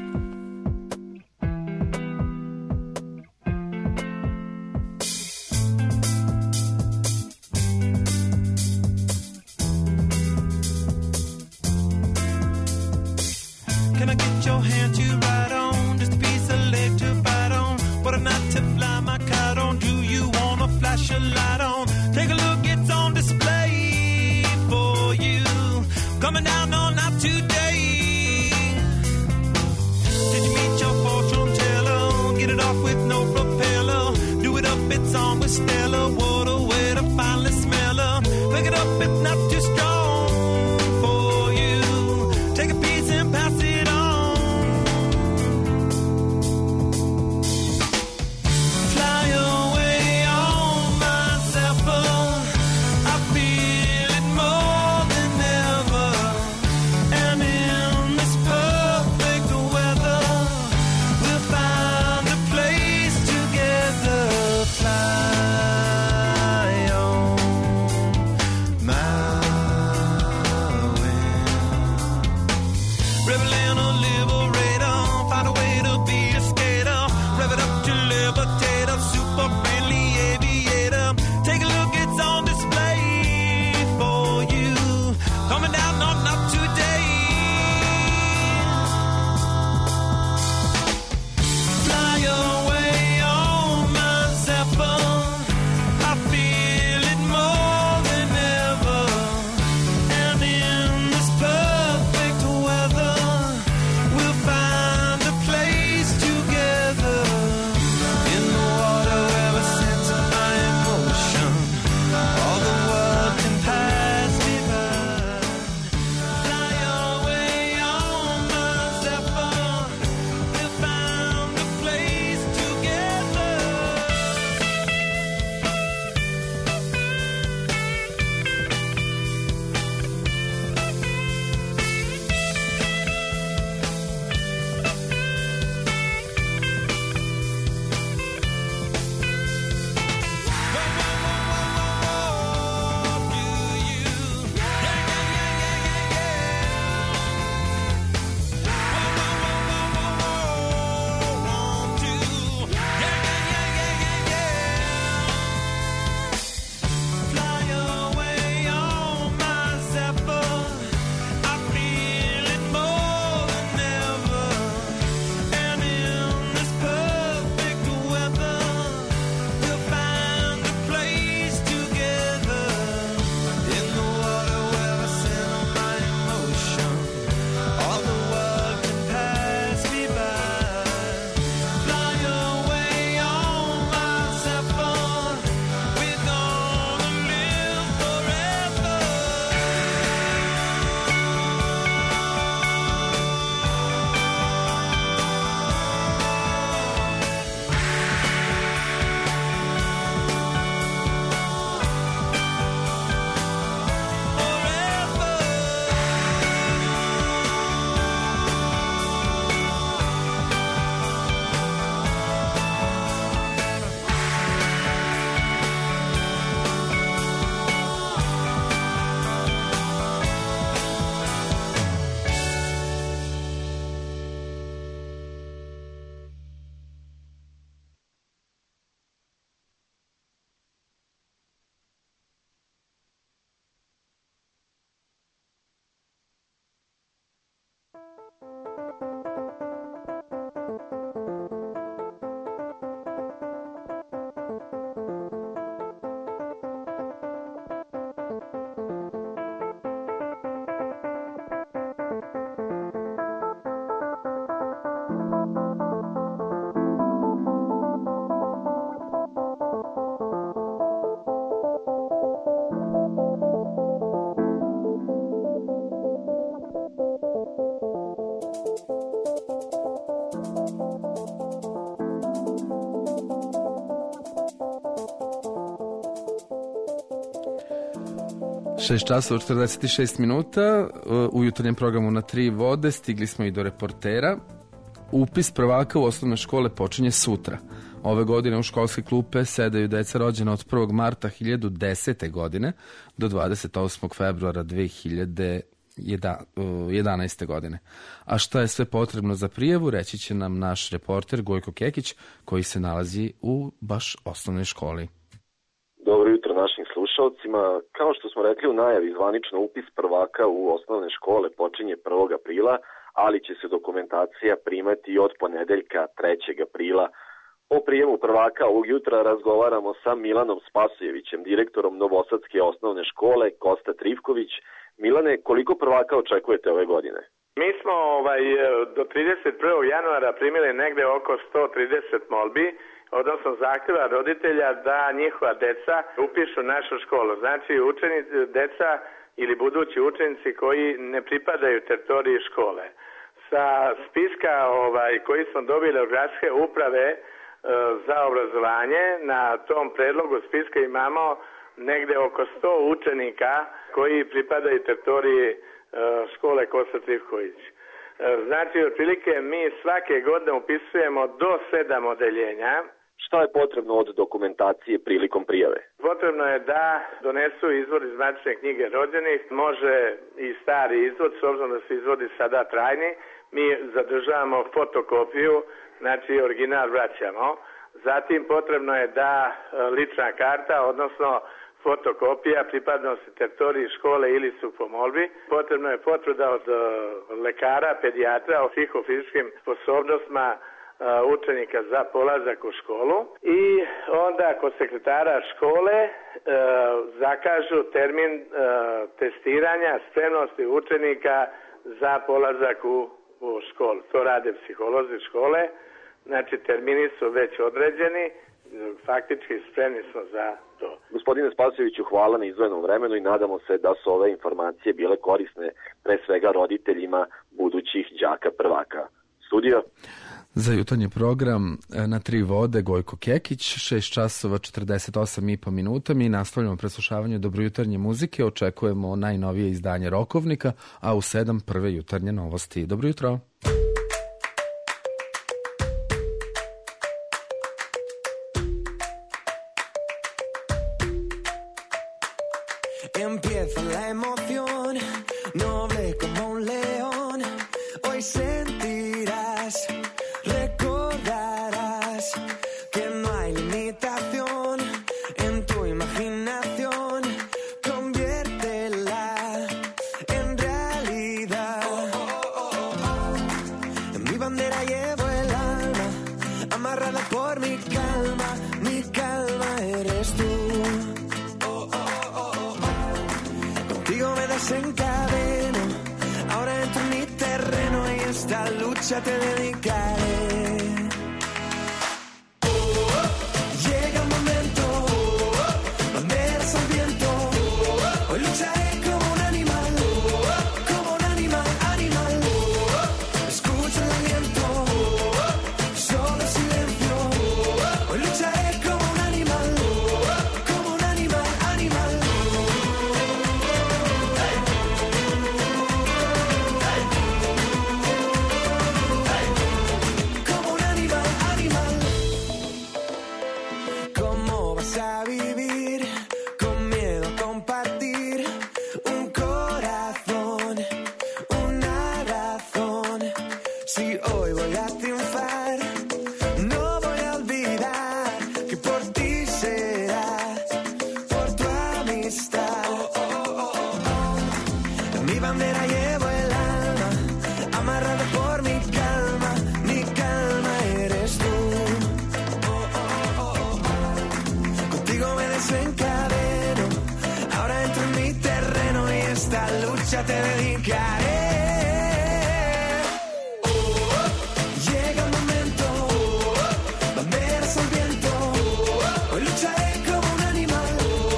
Can I get your hand to ride on? Just a piece of leg to bite on. What a night to fly my kite on. Do you wanna flash a light on? Take a look, it's on display for you. Coming down all night today. Did you meet your fortune teller? Get it off with no propeller. Do it up, it's on with Stella. What a way to finally smell her. Pick it up, it's not too strong for you. Take a piece and pass it on. Fly 6 časova 46 minuta u jutarnjem programu Na tri vode stigli smo i do reportera. Upis prvaka u osnovne škole počinje sutra. Ove godine u školske klupe sedaju deca rođena od 1. marta 2010. godine do 28. februara 2011. godine. A šta je sve potrebno za prijavu, reći će nam naš reporter Gojko Kekić, koji se nalazi u baš osnovnoj školi. Dobro jutro našim slušalcima. Kao što smo rekli u najavi, zvanično upis prvaka u osnovne škole počinje 1. aprila, ali će se dokumentacija primati od ponedeljka 3. aprila. O prijemu prvaka ovog jutra razgovaramo sa Milanom Spasojevićem, direktorom Novosadske osnovne škole Kosta Trivković. Milane, koliko prvaka očekujete ove godine? Mi smo do 31. januara primili negde oko 130 molbi, odnosno zahtjeva roditelja da njihova deca upišu našu školu. Znači deca ili budući učenici koji ne pripadaju teritoriji škole. Sa spiska koji smo dobili od gradske uprave za obrazovanje, na tom predlogu spiska imamo negde oko 100 učenika koji pripadaju teritoriji škole Kosta Trivković. Znači, otprilike mi svake godine upisujemo do 7 odeljenja. Šta je potrebno od dokumentacije prilikom prijave? Potrebno je da donesu izvod iz matične knjige rođenih, može i stari izvod, s obzirom da se izvodi sada trajni. Mi zadržavamo fotokopiju, znači original vraćamo. Zatim potrebno je da lična karta, odnosno fotokopija pripadnosti teritoriji škole ili su po molbi. Potrebno je potvrda od lekara, pedijatra o psihofizičkim sposobnostima učenika za polazak u školu i onda kod sekretara škole zakažu termin testiranja spremnosti učenika za polazak u školu. To rade psiholozi škole, znači termini su već određeni, faktički spremni smo za to. Gospodine Spasojeviću, hvala na izdvojenom vremenu i nadamo se da su ove informacije bile korisne pre svega roditeljima budućih đaka prvaka. Studio? Za jutarnji program Na tri vode Gojko Kekić, 6 časova 48,5 minuta. Mi nastavljamo preslušavanje dobrojutarnje muzike, očekujemo najnovije izdanje Rokovnika, a u 7 prve jutarnje novosti. Dobro jutro! Empieza la emoción, noble como un león. Hoy sentirás, recordarás que no hay limitación en tu imaginación. Conviértela en realidad. En mi bandera llevo el alma, amarrada por mi calma eres tú. Me desencadeno, ahora entro en mi terreno y esta lucha te dedicaré. Llega el momento, banderas al viento, hoy lucharé como un animal, animal. Escucha el aliento, solo silencio, hoy lucharé como un animal, animal. A vivir con miedo a compartir un corazón, una razón. Si hoy voy a triunfar, no voy a olvidar que por ti será, por tu amistad. En mi bandera llevo el alma, amarrada por mi calma eres tú. Me desencadeno, ahora entro en mi terreno y esta lucha te dedicaré. Llega el momento, banderas al viento, hoy lucharé como un animal,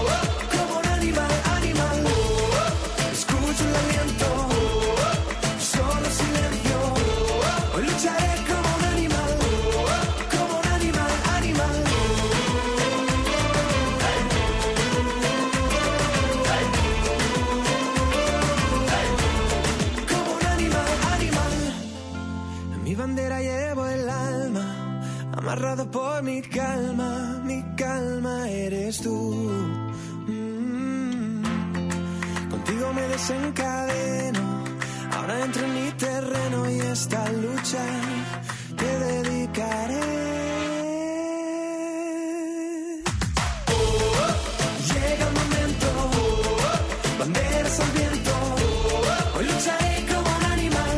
animal. Escucho el aliento, solo silencio, hoy lucharé como un animal, animal. entrado por mi calma eres tú. Contigo me desencadeno, ahora entro en mi terreno y esta lucha te dedicaré. Llega el momento, banderas al viento, hoy lucharé como un animal,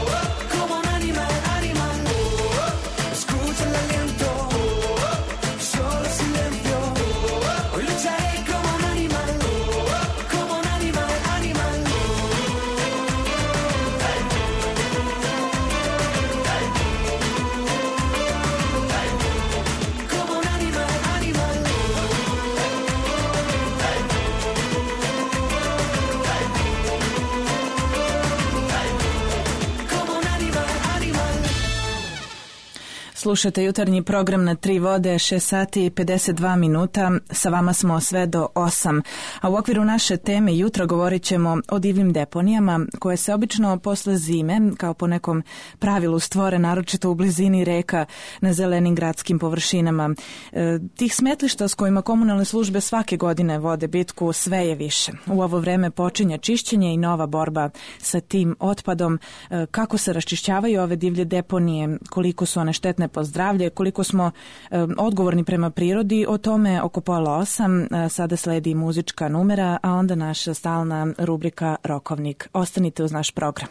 animal. Escucha el aliento, solo silencio, hoy lucharé como un animal, animal. Como un animal, animal. Slušate jutarnji program na Tri vode, 6 sati i 52 minuta. Sa vama smo sve do 8. A u okviru naše teme jutro govorit ćemo o divljim deponijama koje se obično posle zime, kao po nekom pravilu, stvore naročito u blizini reka na zelenim gradskim površinama. Tih smetlišta s kojima komunalne službe svake godine vode bitku sve je više. U ovo vreme počinje čišćenje i nova borba sa tim otpadom. Kako se raščišćavaju ove divlje deponije, koliko su one štetne po zdravlje, koliko smo odgovorni prema prirodi, o tome oko 7:30. Sada sledi muzička numera, a onda naša stalna rubrika Rokovnik. Ostanite uz naš program.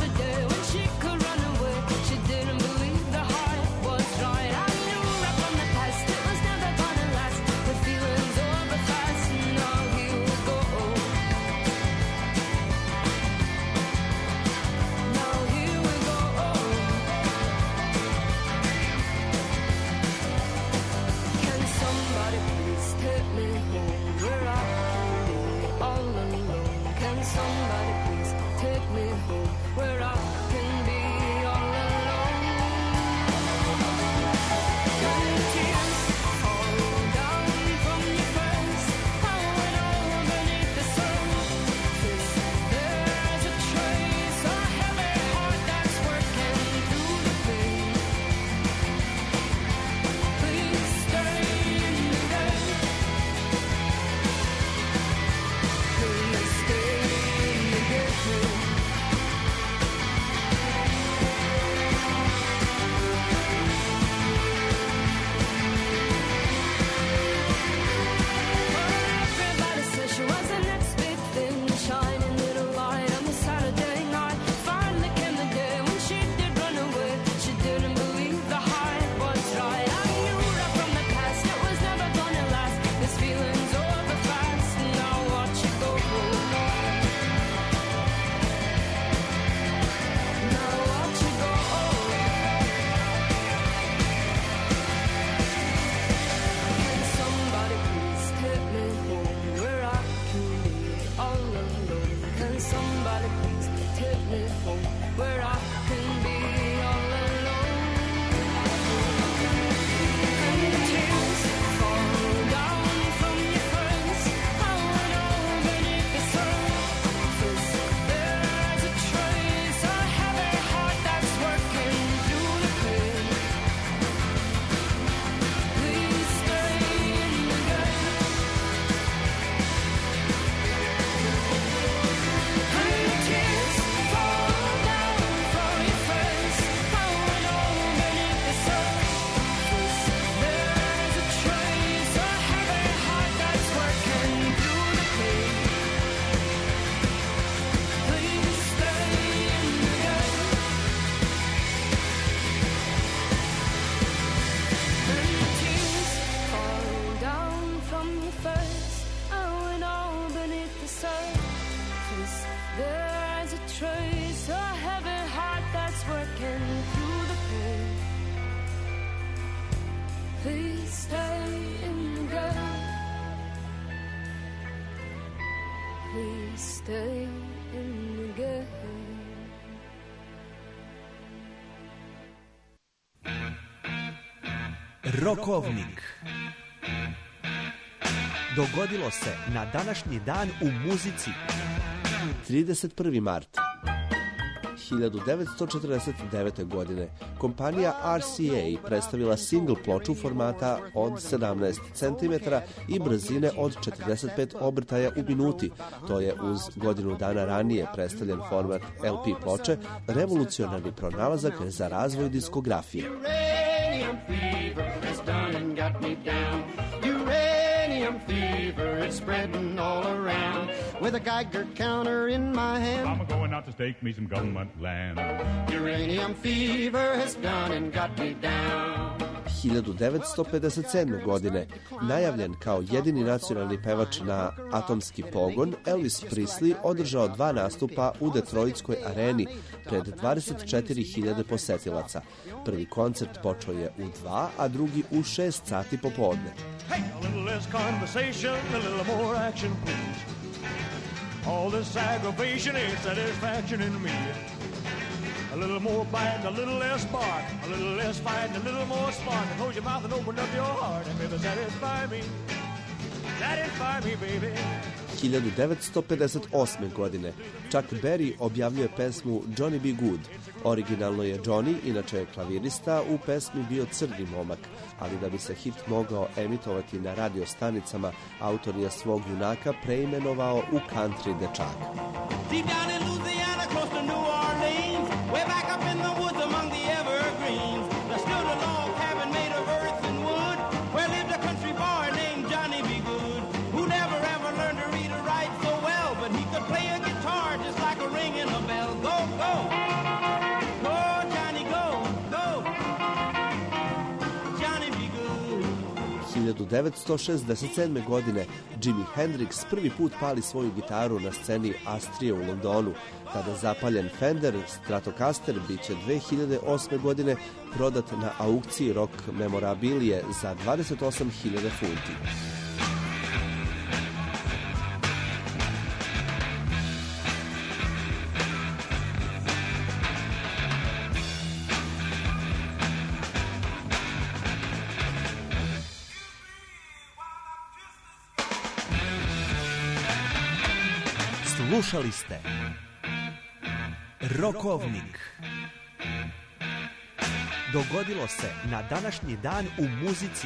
Dreaming of the day when she couldn't run away. She didn't believe the hype was right. I knew right from the stay in the game. Rokovnik. Dogodilo se na današnji dan u muzici. 31. mart 1949. godine kompanija RCA predstavila single ploču formata od 17 cm i brzine od 45 obrtaja u minuti. To je uz godinu dana ranije predstavljen format LP ploče revolucionarni pronalazak za razvoj diskografije. Uranium fever, it's spreading all around. With a Geiger counter in my hand, I'm going out to stake me some government land. Uranium fever has done and got me down. 1957. godine najavljen kao jedini nacionalni pevač na atomski pogon, Elvis Presley održao 2 nastupa u Detroitskoj areni pred 24.000 posetilaca. Prvi koncert počeo je u 2, a drugi u 6 sati popodne. Hey, a little less conversation, a little more action, please. All this aggravation ain't satisfaction in me. A little more bite, a little less bark, a little less fight, a little more spark. Close your mouth and open up your heart and baby satisfy me. Satisfy me, baby. 1958. godine Chuck Berry objavljuje pesmu Johnny B. Good. Originalno je Johnny, inače je klavirista, u pesmi bio crni momak, ali da bi se hit mogao emitovati na radio stanicama, autor je svog junaka preimenovao u country dečaka. Deep down in Louisiana, close to New Orleans, way back up in the woods among the evergreens, there stood a log cabin made of earth and wood, where lived a country boy named Johnny B. Good, who never ever learned to read or write so well, but he could play a guitar just like a ring in a bell. Go, go! Go, Johnny, go, go! Johnny B. Good. 1967. godine Jimi Hendrix prvi put pali svoju gitaru na sceni Astrije u Londonu. Tada zapaljen Fender Stratocaster biće 2008. godine prodat na aukciji rock memorabilije za 28.000 funti. Slušali ste Rokovnik. Dogodilo se na današnji dan u muzici.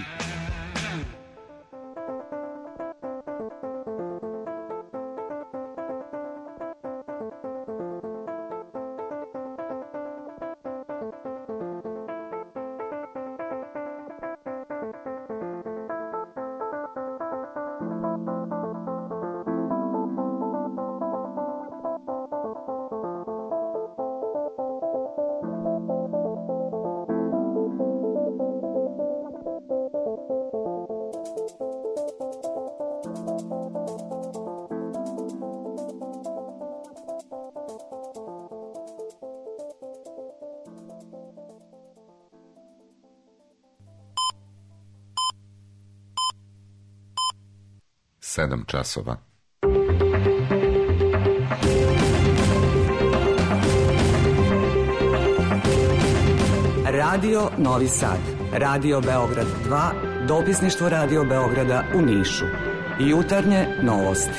Sedam časova. Radio Novi Sad, Radio Beograd 2, dopisništvo Radio Beograda u Nišu. Jutarnje novosti.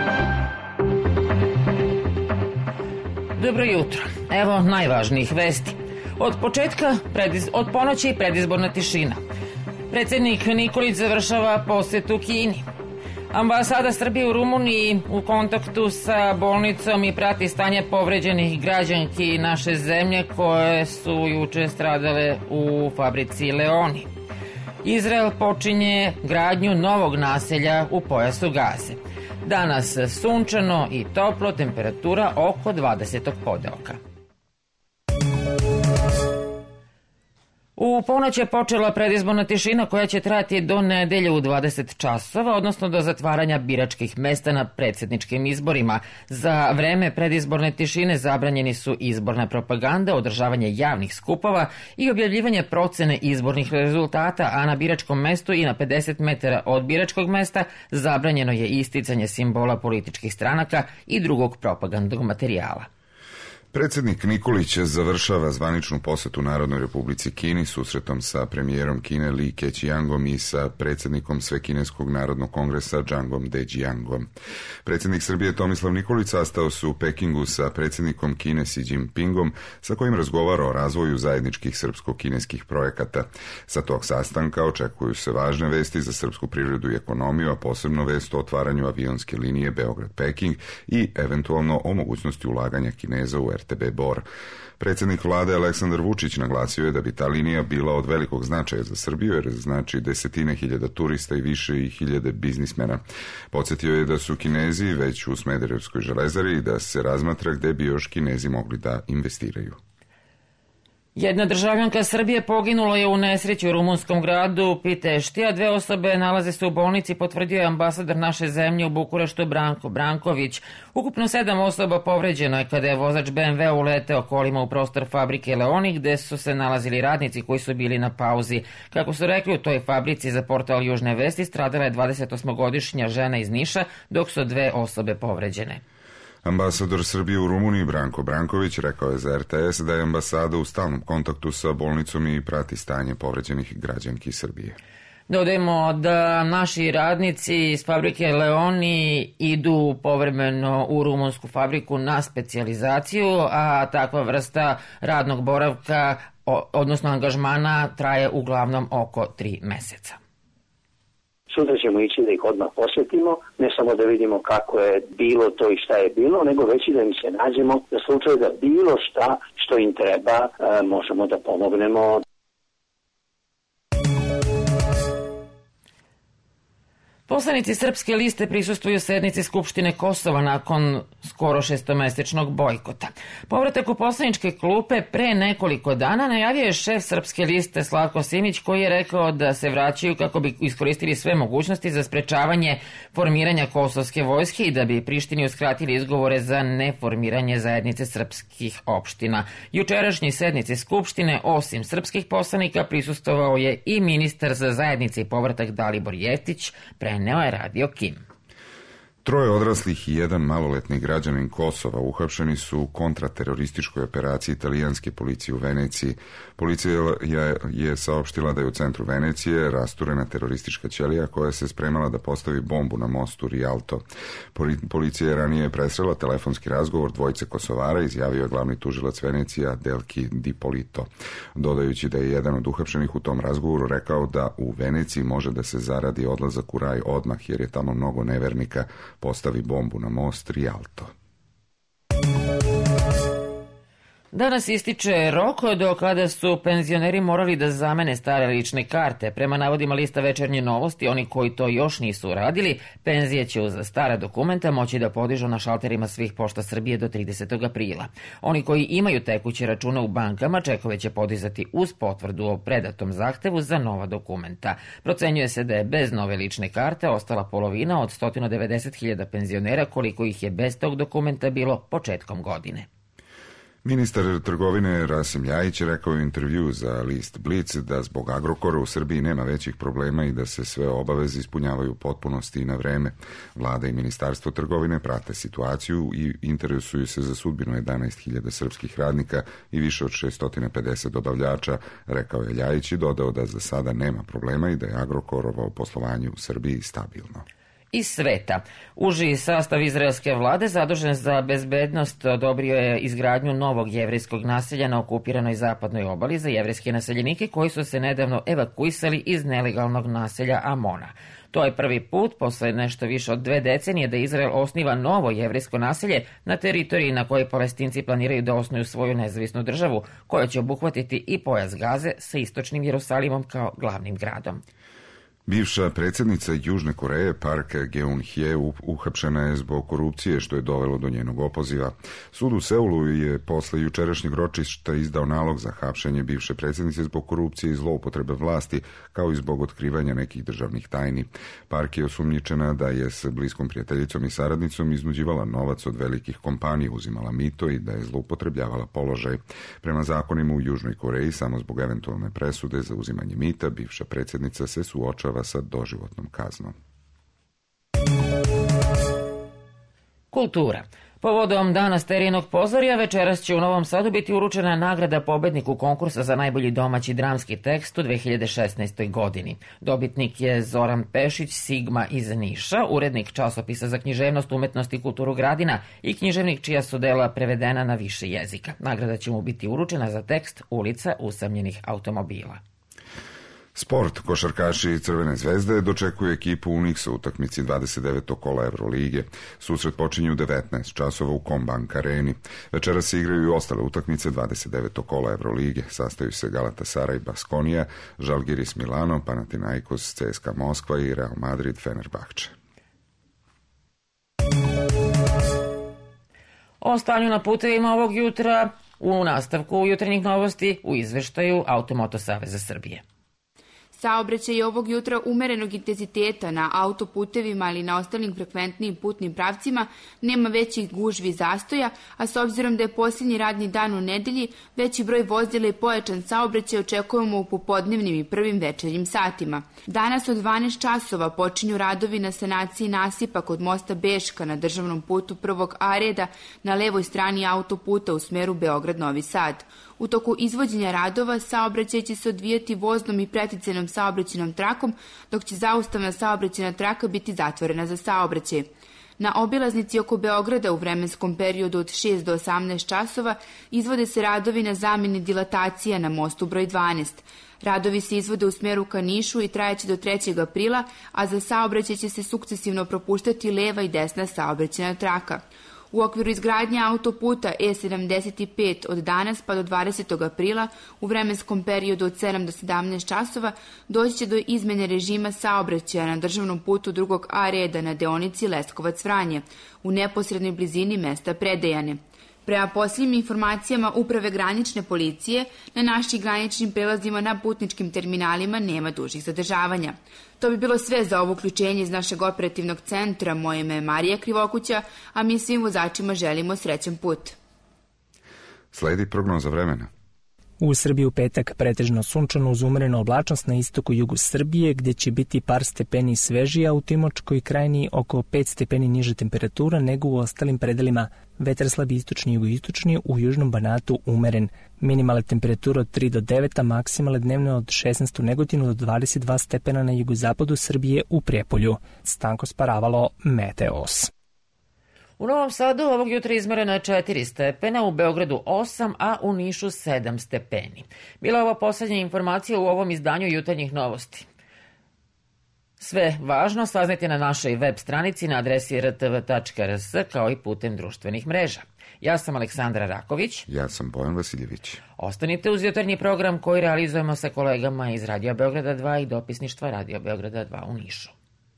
Dobro jutro. Evo najvažnijih vesti. Od ponoći predizborna tišina. Predsjednik Nikolić završava posetu Kini. Ambasada Srbije u Rumuniji u kontaktu sa bolnicom i prati stanje povređenih građanki naše zemlje koje su juče stradale u fabrici Leoni. Izrael počinje gradnju novog naselja u pojasu Gaze. Danas sunčano i toplo, temperatura oko 20. podelka. U ponoć je počela predizborna tišina koja će trajati do nedelje u 20 časova, odnosno do zatvaranja biračkih mesta na predsjedničkim izborima. Za vreme predizborne tišine zabranjeni su izborna propaganda, održavanje javnih skupova i objavljivanje procene izbornih rezultata, a na biračkom mestu i na 50 metara od biračkog mesta zabranjeno je isticanje simbola političkih stranaka i drugog propagandnog materijala. Predsjednik Nikolić završava zvaničnu posetu Narodnoj Republici Kini susretom sa premijerom Kine Li Keqiangom i sa predsjednikom Svekineskog narodnog kongresa Zhangom Dejiangom. Predsjednik Srbije Tomislav Nikolić sastao se u Pekingu sa predsjednikom Kine Xi Jinpingom, sa kojim razgovara o razvoju zajedničkih srpsko-kineskih projekata. Sa tog sastanka očekuju se važne vesti za srpsku privredu i ekonomiju, a posebno vest o otvaranju avionske linije Beograd-Peking i eventualno o mogućnosti ulaganja Kineza u RTB Bor. Predsjednik vlade Aleksandar Vučić naglasio je da bi ta linija bila od velikog značaja za Srbiju, jer znači desetine hiljada turista i više i hiljade biznismena. Podsjetio je da su Kinezi već u Smederevskoj železari i da se razmatra gde bi još Kinezi mogli da investiraju. Jedna državljanka Srbije poginula je u nesreći u rumunskom gradu Pitešti, a 2 osobe nalaze se u bolnici, potvrdio je ambasador naše zemlje u Bukureštu Branko Branković. Ukupno 7 osoba povređeno je kada je vozač BMW uleteo kolima u prostor fabrike Leoni, gde su se nalazili radnici koji su bili na pauzi. Kako su rekli u toj fabrici za portal Južne vesti, stradala je 28-godišnja žena iz Niša, dok su 2 osobe povređene. Ambasador Srbije u Rumuniji Branko Branković rekao je za RTS da je ambasada u stalnom kontaktu sa bolnicom i prati stanje povređenih građanki Srbije. Dodajemo da naši radnici iz fabrike Leoni idu povremeno u rumunsku fabriku na specijalizaciju, a takva vrsta radnog boravka, odnosno angažmana, traje uglavnom oko 3 meseca. Sutra ćemo ići da ih odmah posjetimo, ne samo da vidimo kako je bilo to i šta je bilo, nego već i da im se nađemo za slučaj da bilo šta što im treba možemo da pomognemo. Poslanici Srpske liste prisustvuju sednici Skupštine Kosova nakon skoro 6-mesečnog bojkota. Povratak u poslaničke klupe pre nekoliko dana najavio je šef Srpske liste Slavko Simić, koji je rekao da se vraćaju kako bi iskoristili sve mogućnosti za sprečavanje formiranja kosovske vojske i da bi Prištini uskratili izgovore za neformiranje zajednice srpskih opština. Jučerašnjoj sednici Skupštine, osim srpskih poslanika, prisustvovao je i ministar za zajednice i povratak Dalibor Jeftić, preneo je Radio Kim. 3 odraslih i 1 maloletni građanin Kosova uhapšeni su u kontraterorističkoj operaciji italijanske policije u Veneciji. Policija je saopštila da je u centru Venecije rasturena teroristička ćelija koja se spremala da postavi bombu na mostu Rialto. Policija je ranije presrela telefonski razgovor dvojice Kosovara, izjavio je glavni tužilac Venecija Delki Di Polito, dodajući da je jedan od uhapšenih u tom razgovoru rekao da u Veneciji može da se zaradi odlazak u raj odmah, jer je tamo mnogo nevernika, postavi bombu na most Rialto. Danas ističe rok do kada su penzioneri morali da zamene stare lične karte. Prema navodima lista Večernje novosti, oni koji to još nisu uradili, penzije će uz stara dokumenta moći da podižu na šalterima svih pošta Srbije do 30. aprila. Oni koji imaju tekuće račune u bankama čekove će podizati uz potvrdu o predatom zahtevu za nova dokumenta. Procenjuje se da je bez nove lične karte ostala polovina od 190.000 penzionera, koliko ih je bez tog dokumenta bilo početkom godine. Ministar trgovine Rasim Ljajić rekao u intervju za list Blic da zbog Agrokora u Srbiji nema većih problema i da se sve obaveze ispunjavaju u potpunosti i na vreme. Vlada i Ministarstvo trgovine prate situaciju i interesuju se za sudbinu 11.000 srpskih radnika i više od 650 dobavljača, rekao je Ljajić i dodao da za sada nema problema i da je Agrokorovo poslovanje u Srbiji stabilno. Iz sveta. Uži sastav izraelske vlade zadužen za bezbednost odobrio je izgradnju novog jevrejskog naselja na okupiranoj zapadnoj obali za jevrejske naseljenike koji su se nedavno evakuisali iz nelegalnog naselja Amona. To je prvi put posle nešto više od 2 decenije da Izrael osniva novo jevrejsko naselje na teritoriji na kojoj Palestinci planiraju da osnuju svoju nezavisnu državu, koja će obuhvatiti i pojas Gaze sa istočnim Jerusalimom kao glavnim gradom. Bivša predsjednica Južne Koreje Park Geun-hye uhapšena je zbog korupcije što je dovelo do njenog opoziva. Sud u Seulu je posle jučerašnjeg ročišta izdao nalog za hapšenje bivše predsjednice zbog korupcije i zloupotrebe vlasti, kao i zbog otkrivanja nekih državnih tajni. Park je osumnjičena da je s bliskom prijateljicom i saradnicom iznuđivala novac od velikih kompanija, uzimala mito i da je zloupotrebljavala položaj. Prema zakonima u Južnoj Koreji, samo zbog eventualne presude za uzimanje mita, bivša predsjednica se suočava sa doživotnom kaznom. Kultura. Povodom Dana Sterijinog pozorja večeras će u Novom Sadu biti uručena nagrada pobedniku konkursa za najbolji domaći dramski tekst u 2016. godini. Dobitnik je Zoran Pešić, Sigma iz Niša, urednik časopisa za književnost, umetnost i kulturu Gradina i književnik čija su dela prevedena na više jezika. Nagrada će mu biti uručena za tekst Ulica usamljenih automobila. Sport. Košarkaši Crvene zvezde dočekuju ekipu Unixa u utakmici 29. kola Evrolige. Susret počinje u 19 časova u Kombank areni. Večeras se igraju i ostale utakmice 29. kola Evrolige. Sastaju se Galatasaray Baskonija, Žalgiris Milano, Panathinaikos CSKA Moskva i Real Madrid Fenerbahče. O stanju na putevima ovog jutra u nastavku jutarnjih novosti u izveštaju Automoto Saveza Srbije. Saobraćaj je ovog jutra umerenog intenziteta na autoputevima ali na ostalim frekventnijim putnim pravcima nema većih gužvi i zastoja, a s obzirom da je posljednji radni dan u nedelji, veći broj vozila i pojačan saobraćaj očekujemo u popodnevnim i prvim večernjim satima. Danas od 12 časova počinju radovi na sanaciji nasipa kod mosta Beška na državnom putu prvog A reda na levoj strani autoputa u smeru Beograd-Novi Sad. U toku izvođenja radova saobraćaj će se odvijati voznom i preticajnom saobraćajnom trakom, dok će zaustavna saobraćajna traka biti zatvorena za saobraćaj. Na obilaznici oko Beograda u vremenskom periodu od 6 do 18 časova izvode se radovi na zamjeni dilatacija na mostu broj 12. Radovi se izvode u smeru ka Nišu i trajaće do 3. aprila, a za saobraćaj će se sukcesivno propuštati leva i desna saobraćajna traka. U okviru izgradnje autoputa E75 od danas pa do 20. aprila u vremenskom periodu od 7 do 17 časova doći će do izmene režima saobraćaja na državnom putu drugog A reda na deonici Leskovac-Vranje u neposrednoj blizini mesta Predejane. Prema posljednjim informacijama Uprave granične policije, na našim graničnim prelazima na putničkim terminalima nema dužih zadržavanja. To bi bilo sve za ovo uključenje iz našeg operativnog centra. Moje ime je Marija Krivokuća, a mi svim vozačima želimo srećan put. Sledi prognoza vremena. U Srbiji u petak pretežno sunčano uz umerenu oblačnost na istoku i jugu Srbije, gdje će biti par stepeni svežija, u Timočkoj krajini oko 5 stepeni niže temperatura nego u ostalim predelima. Vetar slabi istočni i jugoistočni, u južnom Banatu umeren. Minimalne temperature od 3 do 9, a maksimalne dnevne od 16 u Negotinu do 22 stepena na jugozapadu Srbije u Prijepolju. Stanko Sparavalo, Meteos. U Novom Sadu ovog jutra izmereno je 4 stepena, u Beogradu 8, a u Nišu 7 stepeni. Bila je ovo posljednja informacija u ovom izdanju jutarnjih novosti. Sve važno saznajte na našoj web stranici na adresi rtv.rs kao i putem društvenih mreža. Ja sam Aleksandra Raković. Ja sam Bojan Vasiljević. Ostanite uz jutarnji program koji realizujemo sa kolegama iz Radio Beograda 2 i dopisništva Radio Beograda 2 u Nišu.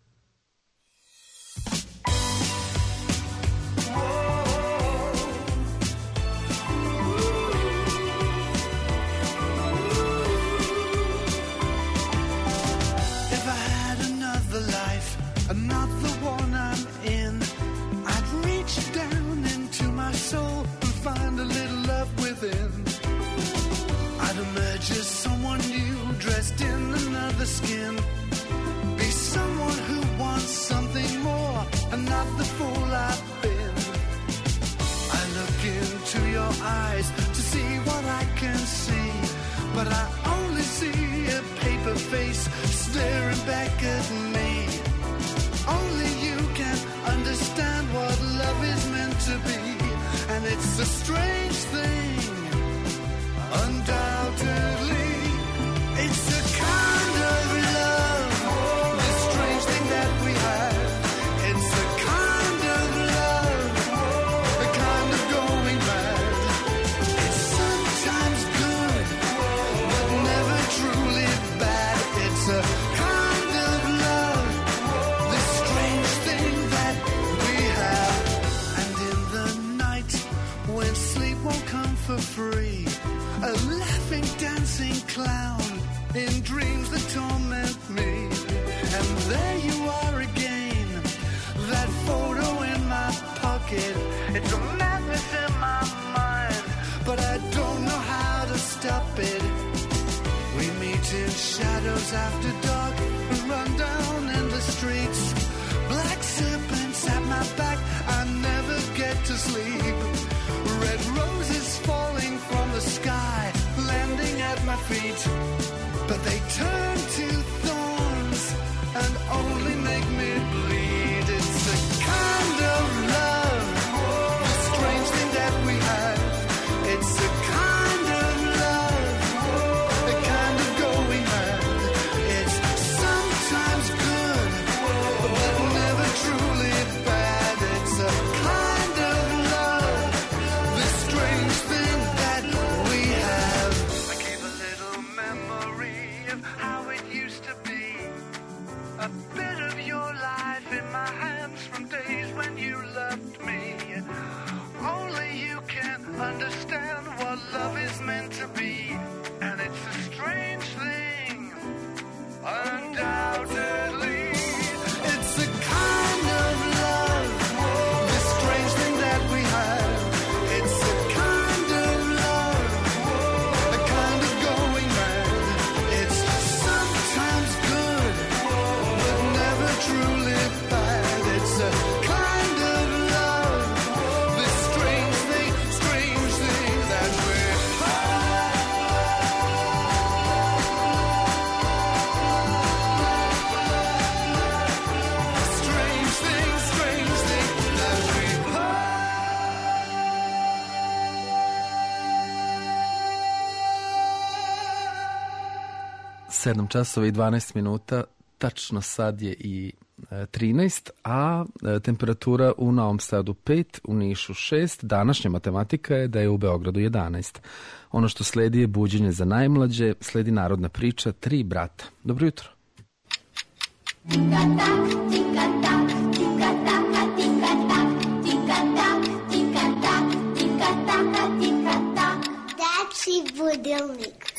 Another one I'm in, I'd reach down into my soul and find a little love within. I'd emerge as someone new, dressed in another skin. Be someone who wants something more, and not the fool I've been. I look into your eyes to see what I can see, but I only see a paper face staring back at me. Only you can understand what love is meant to be, and it's a strange thing, undoubtedly. It's a kind of love, this strange thing that we have. It's a kind of love, the kind of going mad. It's sometimes good, but memory, a laughing, dancing clown in dreams that torment me. And there you are again, that photo in my pocket. It's a madness in my mind, but I don't know how to stop it. We meet in shadows after dark and run down in the streets. Black serpents at my back, I never get to sleep. Red roses falling from the sky, landing at my feet. But they turn to thorns and only make me bleed. It's a kind of love, the strange thing that we have. It's a kind of love, a kind of going mad. It's sometimes good, but never truly bad. It's a kind of love, the strange thing that we have. I keep a little memory of how it used to be. A bit of your life in my hands from days when you loved me. Only you can understand what love is meant to be. And it's a strange thing, undoubtedly. It's a kind of love, the strange thing that we have. It's a kind of love, a kind of going mad. It's sometimes good, but never truly bad. It's a kind of love, the strange thing that we strange thing that we 7 časova i 12 minuta, tačno sad je i 13, a temperatura u Novom Sadu 5, u Nišu 6, današnja matematika je da je u Beogradu 11. Ono što sledi je buđenje za najmlađe, sledi narodna priča Tri brata. Dobro jutro. Dečji budilnik.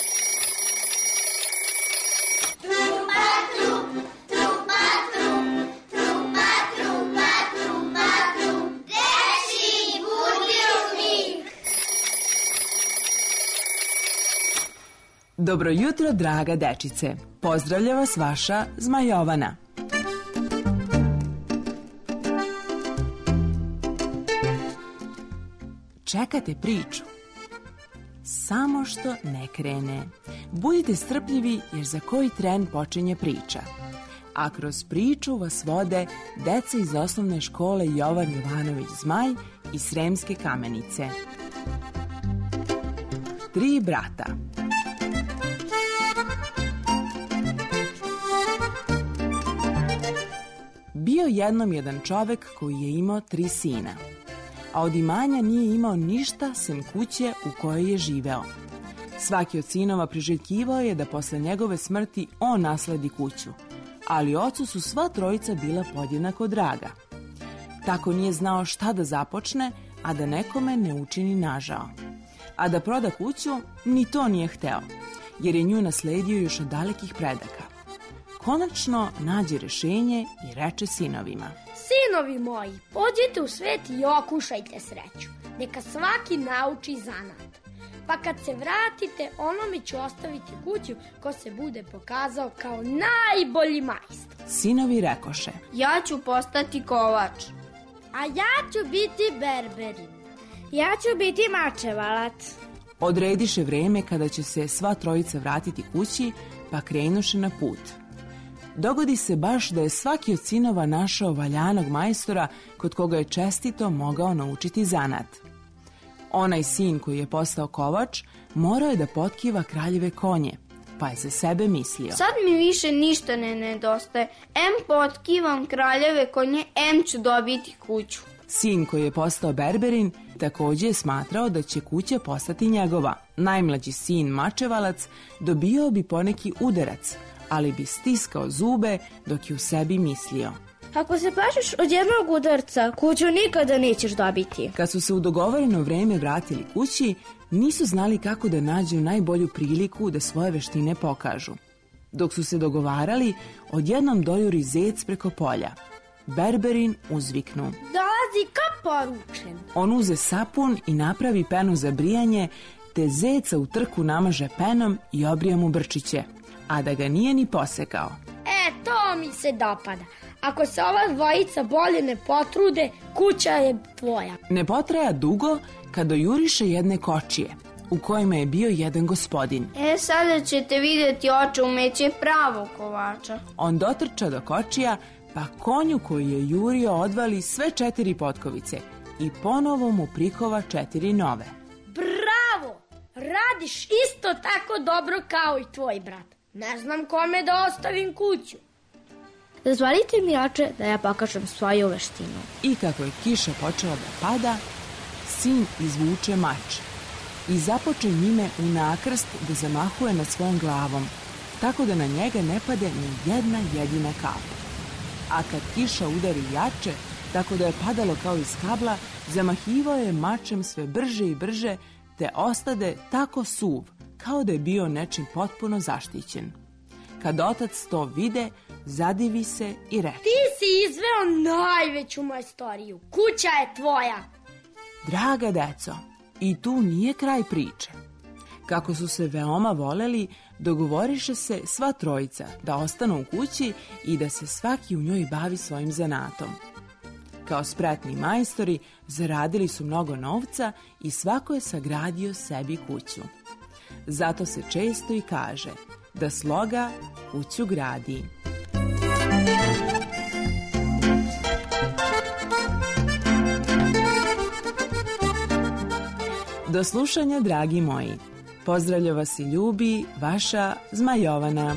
Dobro jutro, draga dečice. Pozdravlja vas vaša Zma Jovana. Čekate priču. Samo što ne krene. Budite strpljivi jer za koji tren počinje priča. A kroz priču vas vode deca iz osnovne škole Jovan Jovanović Zmaj iz Sremske Kamenice. Tri brata. Bio jednom jedan čovek koji je imao 3 sina, a od imanja nije imao ništa sem kuće u kojoj je živeo. Svaki od sinova priželjkivao je da posle njegove smrti on nasledi kuću, ali ocu su sva trojica bila podjednako draga. Tako nije znao šta da započne, a da nekome ne učini nažao. A da proda kuću, ni to nije hteo, jer je nju nasledio još od dalekih predaka. Konačno nađe rešenje i reče sinovima: Sinovi moji, pođite u svet i okušajte sreću. Neka svaki nauči zanat. Pa kad se vratite, onome ću ostaviti kuću ko se bude pokazao kao najbolji majstor. Sinovi rekoše: Ja ću postati kovač. A ja ću biti berberin. Ja ću biti mačevalac. Odrediše vreme kada će se sva trojica vratiti kući, pa krenuše na put. Dogodi se baš da je svaki od sinova našao valjanog majstora kod koga je čestito mogao naučiti zanat. Onaj sin koji je postao kovač morao je da potkiva kraljeve konje, pa je za sebe mislio: Sad mi više ništa ne nedostaje. Em potkivam kraljeve konje, em ću dobiti kuću. Sin koji je postao berberin također je smatrao da će kuća postati njegova. Najmlađi sin mačevalac dobio bi poneki udarac, ali bi stiskao zube dok je u sebi mislio: Ako se plašiš od jednog udarca, kuću nikada nećeš dobiti. Kad su se u dogovoreno vreme vratili kući, nisu znali kako da nađu najbolju priliku da svoje veštine pokažu. Dok su se dogovarali, odjednom dojuri zec preko polja. Berberin uzviknu. Dolazi ka poručen. On uze sapun i napravi penu za brijanje, te zeca u trku namaže penom i obrija mu brčiće, a da ga nije ni posekao. To mi se dopada. Ako se ova dvojica bolje ne potrude, kuća je tvoja. Ne potraja dugo kad dojuriše jedne kočije, u kojima je bio jedan gospodin. Sada ćete vidjeti oče umeće pravog kovača. On dotrča do kočija, pa konju koji je jurio odvali sve 4 potkovice i ponovo mu prikova 4 nove. Bravo! Radiš isto tako dobro kao i tvoj brat. Ne znam kome da ostavim kuću. Dozvolite mi, oče, da ja pokažem svoju veštinu. I kako je kiša počela da pada, sin izvuče mač i započe njime u nakrst da zamahuje nad svojom glavom, tako da na njega ne pade ni jedna jedina kap. A kad kiša udari jače, tako da je padalo kao iz kabla, zamahivao je mačem sve brže i brže, te ostade tako suv, kao da je bio nečim potpuno zaštićen. Kad otac to vide, zadivi se i reče: Ti si izveo najveću majstoriju. Kuća je tvoja. Draga deco, i tu nije kraj priče. Kako su se veoma voleli, dogovoriše se sva trojica da ostanu u kući i da se svaki u njoj bavi svojim zanatom. Kao spretni majstori, zaradili su mnogo novca i svako je sagradio sebi kuću. Zato se često i kaže da sloga kuću gradi. Do slušanja, dragi moji. Pozdravlja vas i ljubi vaša Zmajovana.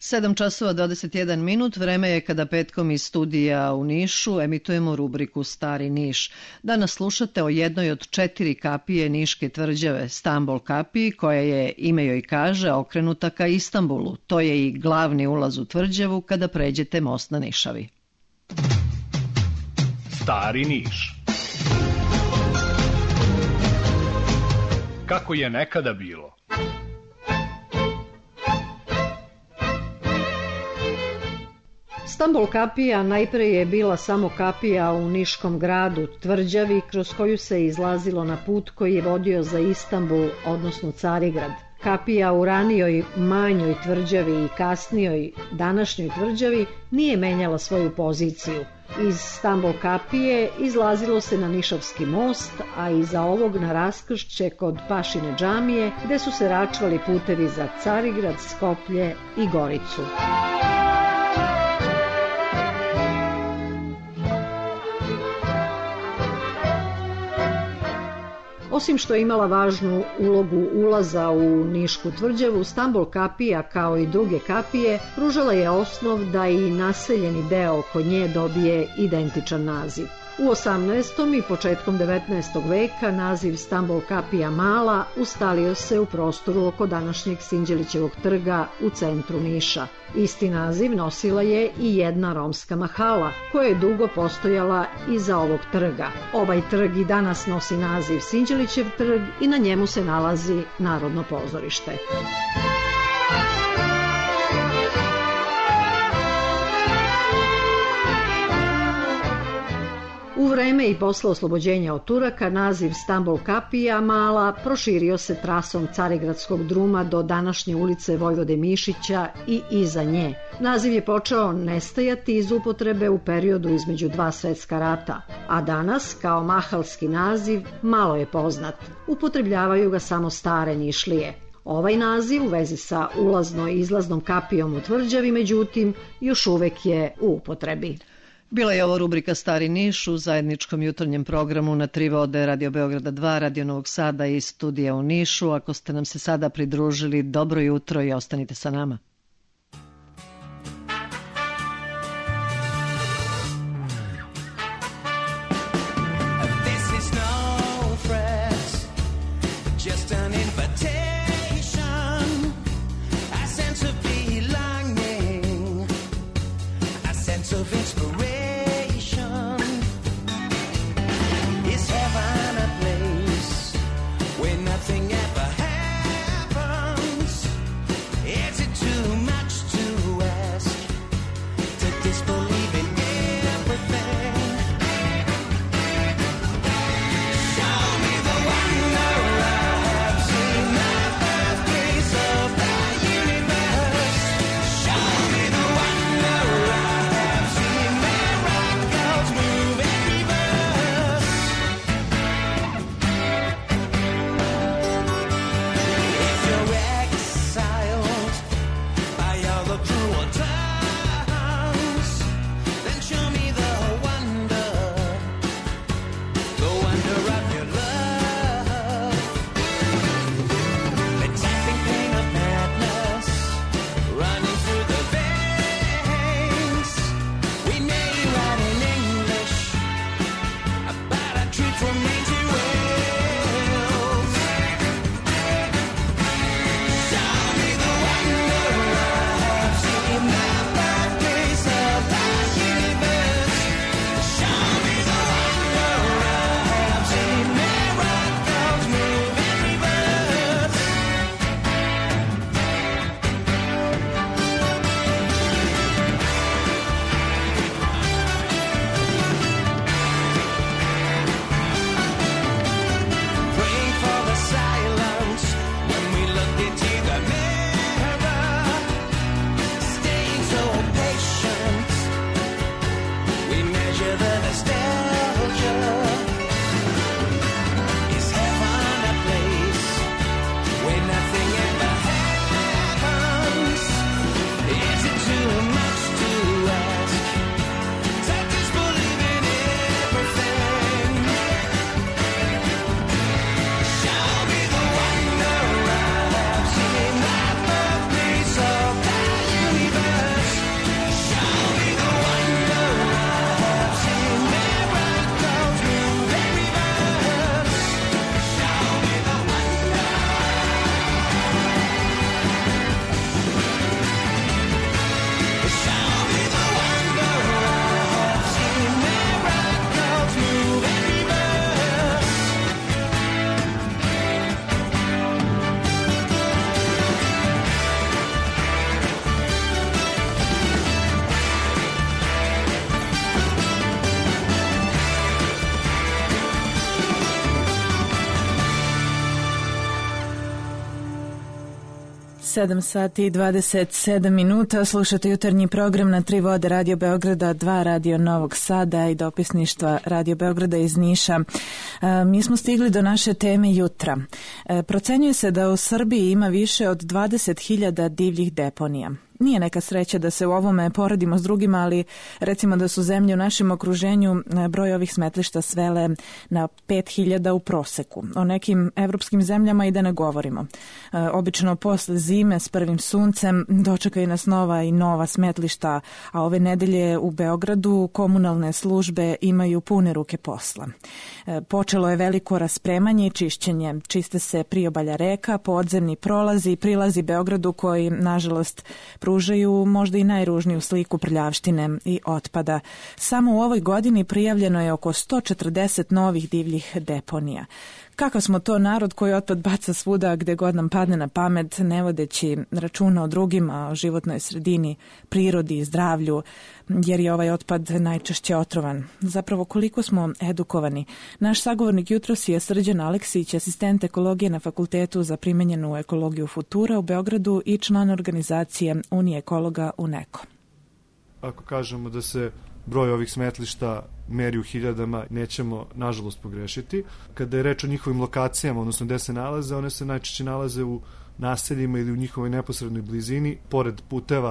7 časova 21 minut, vreme je kada petkom iz studija u Nišu emitujemo rubriku Stari Niš. Danas slušate o jednoj od 4 kapije Niške tvrđave, Stambol kapiji, koja je, ime joj kaže, okrenuta ka Istanbulu. To je i glavni ulaz u tvrđavu kada pređete most na Nišavi. Stari Niš. Kako je nekada bilo? Stambol kapija najpre je bila samo kapija u Niškom gradu, tvrđavi kroz koju se izlazilo na put koji je vodio za Istanbul, odnosno Carigrad. Kapija u ranijoj manjoj tvrđavi i kasnijoj današnjoj tvrđavi nije menjala svoju poziciju. Iz Stambol kapije izlazilo se na Nišavski most, a iza ovog na raskršće kod Pašine džamije, gde su se račvali putevi za Carigrad, Skoplje i Goricu. Osim što je imala važnu ulogu ulaza u Nišku tvrđavu, Stambol kapija, kao i druge kapije, pružala je osnov da i naseljeni deo kod nje dobije identičan naziv. U 18. i početkom 19. veka naziv Stambol kapija Mala ustalio se u prostoru oko današnjeg Sinđelićevog trga u centru Niša. Isti naziv nosila je i jedna romska mahala, koja je dugo postojala iza ovog trga. Ovaj trg i danas nosi naziv Sinđelićev trg i na njemu se nalazi Narodno pozorište. U vreme i posle oslobođenja od Turaka naziv Stambol kapija Mala proširio se trasom Carigradskog druma do današnje ulice Vojvode Mišića i iza nje. Naziv je počeo nestajati iz upotrebe u periodu između 2 svetska rata, a danas kao mahalski naziv malo je poznat. Upotrebljavaju ga samo stare Nišlije. Ovaj naziv u vezi sa ulazno i izlaznom kapijom u tvrđavi, međutim, još uvek je u upotrebi. Bila je ovo rubrika Stari Niš u zajedničkom jutarnjem programu na 3 vode Radio Beograda 2, Radio Novog Sada i studija u Nišu. Ako ste nam se sada pridružili, dobro jutro i ostanite sa nama. 7 sati i 27 minuta. Slušate jutarnji program na 3 vode Radio Beograda, 2 Radio Novog Sada i dopisništva Radio Beograda iz Niša. Mi smo stigli do naše teme jutra. Procenjuje se da u Srbiji ima više od 20.000 divljih deponija. Nije neka sreća da se u ovome poredimo s drugima, ali recimo da su zemlje u našem okruženju broj ovih smetlišta svele na 5.000 u proseku. O nekim evropskim zemljama i da ne govorimo. Obično posle zime s prvim suncem dočekaju nas nova i nova smetlišta, a ove nedelje u Beogradu komunalne službe imaju pune ruke posla. Počelo je veliko raspremanje i čišćenje. Čiste se priobalja reka, podzemni prolazi i prilazi Beogradu koji, nažalost, pružaju možda i najružniju sliku prljavštine i otpada. Samo u ovoj godini prijavljeno je oko 140 novih divljih deponija. Kakav smo to narod koji otpad baca svuda gde god nam padne na pamet, ne vodeći računa o drugima, o životnoj sredini, prirodi, zdravlju, jer je ovaj otpad najčešće otrovan. Zapravo koliko smo edukovani. Naš sagovornik jutros je Srđan Aleksić, asistent ekologije na Fakultetu za primenjenu ekologiju Futura u Beogradu i član organizacije Unije ekologa UNEKO. Ako kažemo da se broj ovih smetlišta meri u hiljadama, nećemo nažalost pogrešiti. Kada je reč o njihovim lokacijama, odnosno gde se nalaze, one se najčešće nalaze u naseljima ili u njihovoj neposrednoj blizini, pored puteva,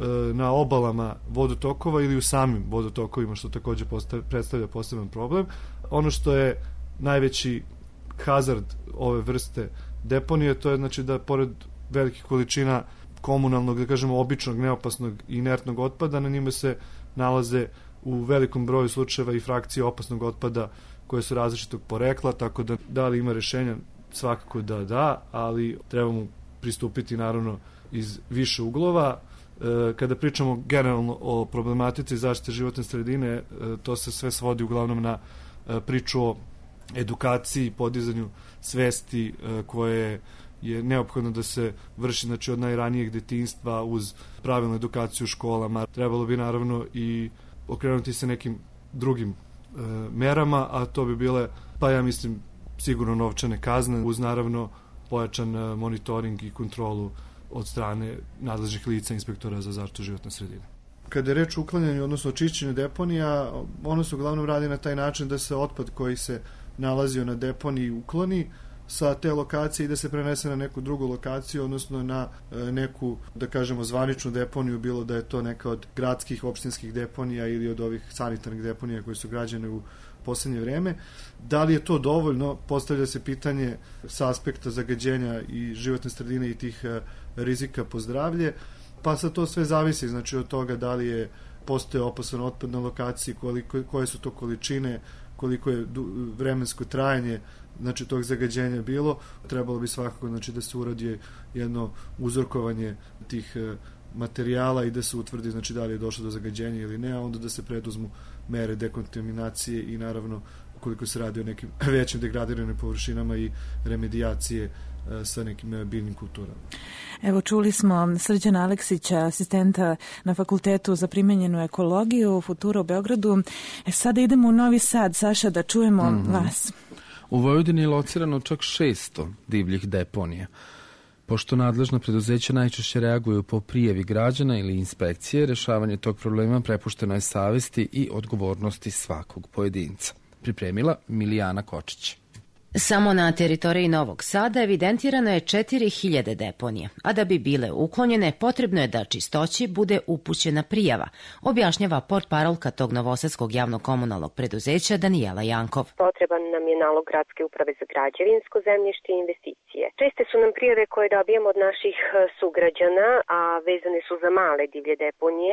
na obalama vodotokova ili u samim vodotokovima, što takođe predstavlja poseban problem. Ono što je najveći hazard ove vrste deponije, to je znači da pored velikih količina komunalnog, da kažemo običnog, neopasnog i inertnog otpada, na njima se nalaze u velikom broju slučajeva i frakcije opasnog otpada koje su različitog porekla, tako da li ima rešenja, svakako da, ali trebamo pristupiti naravno iz više uglova. Kada pričamo generalno o problematici zaštite životne sredine, to se sve svodi uglavnom na priču o edukaciji, podizanju svesti koje je neophodno da se vrši znači, od najranijeg detinjstva uz pravilnu edukaciju u školama. Trebalo bi naravno i okrenuti se nekim drugim merama, a to bi bile, pa ja mislim, sigurno novčane kazne uz naravno pojačan monitoring i kontrolu od strane nadležnih lica inspektora za zaštitu životne sredine. Kada je reč o uklanjanju, odnosno očišćenju deponija, ono se uglavnom radi na taj način da se otpad koji se nalazio na deponiji ukloni sa te lokacije i da se prenese na neku drugu lokaciju, odnosno na neku, da kažemo, zvaničnu deponiju, bilo da je to neka od gradskih, opštinskih deponija ili od ovih sanitarnih deponija koje su građene u poslednje vreme. Da li je to dovoljno? Postavlja se pitanje sa aspekta zagađenja i životne sredine i tih rizika po zdravlje, pa sad to sve zavisi, znači od toga da li je postoje opasan otpad na lokaciji, koje su to količine, koliko je vremensko trajanje znači tog zagađenja bilo. Trebalo bi svakako znači da se uradi jedno uzorkovanje tih materijala i da se utvrdi znači da li je došlo do zagađenja ili ne, a onda da se preduzmu mere dekontaminacije i naravno ukoliko se radi o nekim većim degradiranim površinama i remedijacije sa nekim biljnim kulturama. Evo čuli smo Srđana Aleksića, asistenta na Fakultetu za primenjenu ekologiju Futura u Beogradu. Sada idemo u Novi Sad, Saša, da čujemo vas. U Vojvodini je locirano čak 600 divljih deponija. Pošto nadležna preduzeća najčešće reaguju po prijavi građana ili inspekcije, rešavanje tog problema prepušteno je savesti i odgovornosti svakog pojedinca. Pripremila Milijana Kočić. Samo na teritoriji Novog Sada evidentirano je 4000 deponija, a da bi bile uklonjene potrebno je da čistoći bude upućena prijava, objašnjava portparolka tog novosadskog javno-komunalnog preduzeća Danijela Jankov. Potreban nam je nalog Gradske uprave za građevinsko zemljište i investicije. Česte su nam prijave koje dobijamo od naših sugrađana, a vezane su za male divlje deponije,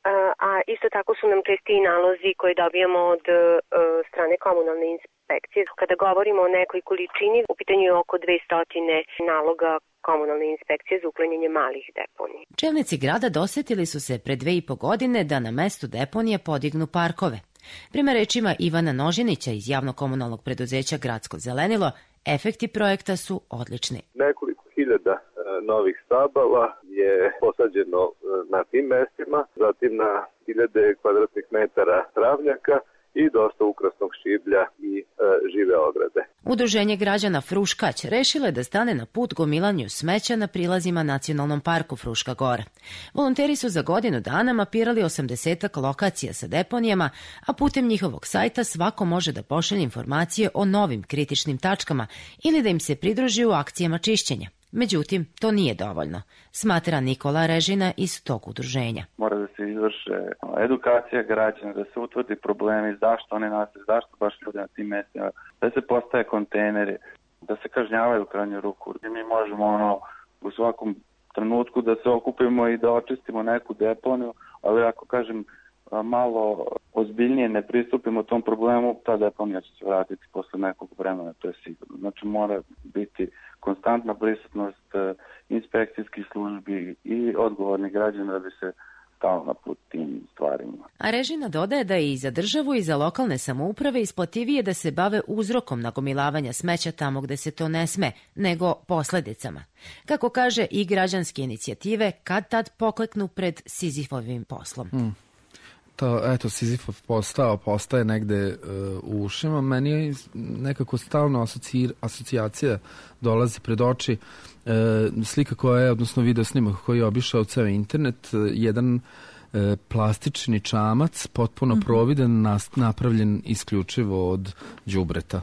a isto tako su nam česti i nalozi koje dobijamo od strane komunalne inspekcije. Kada govorimo o nekoj količini, u pitanju je oko 200 naloga komunalne inspekcije za uklanjanje malih deponija. Čelnici grada dosetili su se pre 2,5 godine da na mestu deponije podignu parkove. Prema rečima Ivana Nožinića iz javno-komunalnog preduzeća Gradsko zelenilo, efekti projekta su odlični. Nekoliko hiljada novih stabala je posađeno na tim mestima, zatim na 1000 kvadratnih metara travnjaka i dosta ukrasnog šiblja i žive ograde. Udruženje građana Fruškać rešilo je da stane na put gomilanju smeća na prilazima Nacionalnom parku Fruška Gora. Volonteri su za godinu dana mapirali 80 lokacija sa deponijama, a putem njihovog sajta svako može da pošalje informacije o novim kritičnim tačkama ili da im se pridruži u akcijama čišćenja. Međutim, to nije dovoljno, smatra Nikola Režina iz tog udruženja. Mora da se izvrše edukacija građana, da se utvrdi problemi, zašto oni nastaju, zašto baš ljudi na tim mestima, da se postaje kontejneri, da se kažnjavaju u krajnju ruku. I mi možemo u svakom trenutku da se okupimo i da očistimo neku deponiju, ali ako kažem malo ozbiljnije ne pristupimo tom problemu, ta deponija će se vratiti posle nekog vremena, to je sigurno. Znači mora biti konstantna prisutnost inspekcijskih službi i odgovornih građana da bi se stalo na put tim stvarima. A Režina dodaje da je i za državu i za lokalne samouprave isplativije da se bave uzrokom nagomilavanja smeća tamo gde se to ne sme, nego posledicama. Kako kaže, i građanske inicijative kad tad pokleknu pred Sizifovim poslom. Sizifov postaje negde u ušima. Meni je nekako stalno asocijacija dolazi pred oči. Slika koja je, odnosno video snimak koji je obišao ceo internet, jedan plastični čamac, potpuno providen, napravljen isključivo od đubreta.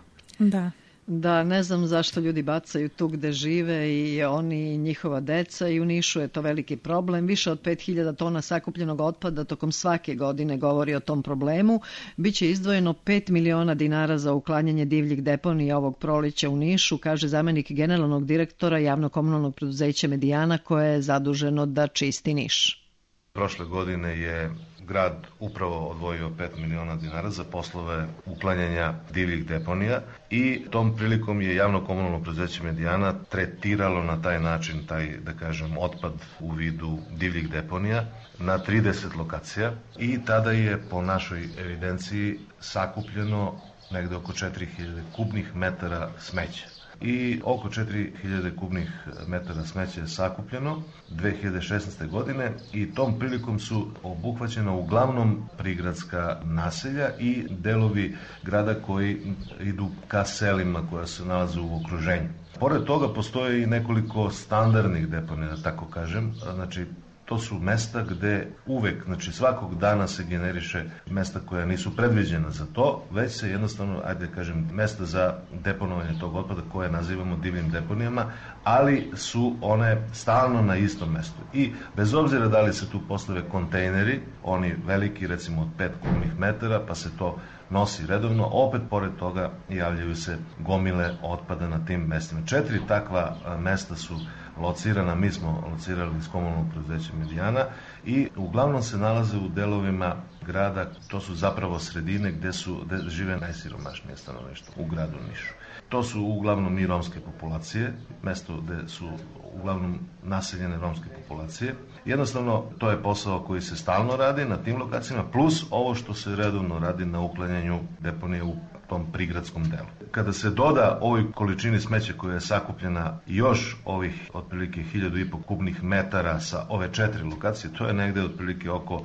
Da, ne znam zašto ljudi bacaju tu gde žive i oni i njihova deca, i u Nišu je to veliki problem. Više od 5000 tona sakupljenog otpada tokom svake godine govori o tom problemu. Biće izdvojeno 5 miliona dinara za uklanjanje divljih deponija ovog proleća u Nišu, kaže zamenik generalnog direktora javno-komunalnog preduzeća Medijana koje je zaduženo da čisti Niš. Prošle godine je grad upravo odvojio 5 miliona dinara za poslove uklanjanja divljih deponija i tom prilikom je javno-komunalno preduzeće Medijana tretiralo na taj način taj, da kažem, otpad u vidu divljih deponija na 30 lokacija i tada je po našoj evidenciji sakupljeno negde oko 4000 kubnih metara smeća. I oko 4000 kubnih metara smeća je sakupljeno 2016. godine i tom prilikom su obuhvaćena uglavnom prigradska naselja i delovi grada koji idu ka selima koja se nalaze u okruženju. Pored toga postoje i nekoliko standardnih deponija, da tako kažem, znači to su mesta gde uvek, znači svakog dana se generiše mesta koja nisu predviđena za to, već se jednostavno, ajde kažem, mesta za deponovanje tog otpada koje nazivamo divljim deponijama, ali su one stalno na istom mestu. I bez obzira da li se tu postave kontejneri, oni veliki, recimo od 5 kubnih metara, pa se to nosi redovno, opet pored toga javljaju se gomile otpada na tim mestima. 4 takva mesta su locirana, mi smo locirali iz komunalnog preduzeća Medijana i uglavnom se nalaze u delovima grada, to su zapravo sredine gde žive najsiromašnije stanovništvo u gradu Nišu. To su uglavnom i romske populacije, mesto gde su uglavnom naseljene romske populacije. Jednostavno, to je posao koji se stalno radi na tim lokacijama, plus ovo što se redovno radi na uklanjanju deponije u tom prigradskom delu. Kada se doda ovoj količini smeća koja je sakupljena još ovih otprilike 1500 kubnih metara sa ove 4 lokacije, to je negde otprilike oko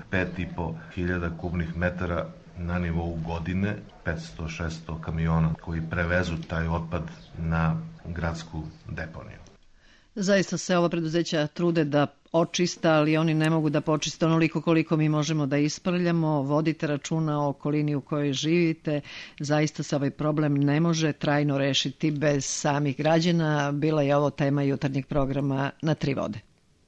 5500 kubnih metara na nivou godine, 500-600 kamiona koji prevezu taj otpad na gradsku deponiju. Zaista se ova preduzeća trude da očista, ali oni ne mogu da počiste onoliko koliko mi možemo da isprljamo. Vodite računa o okolini u kojoj živite. Zaista se ovaj problem ne može trajno rešiti bez samih građana. Bila je ovo tema jutarnjeg programa na 3 vode.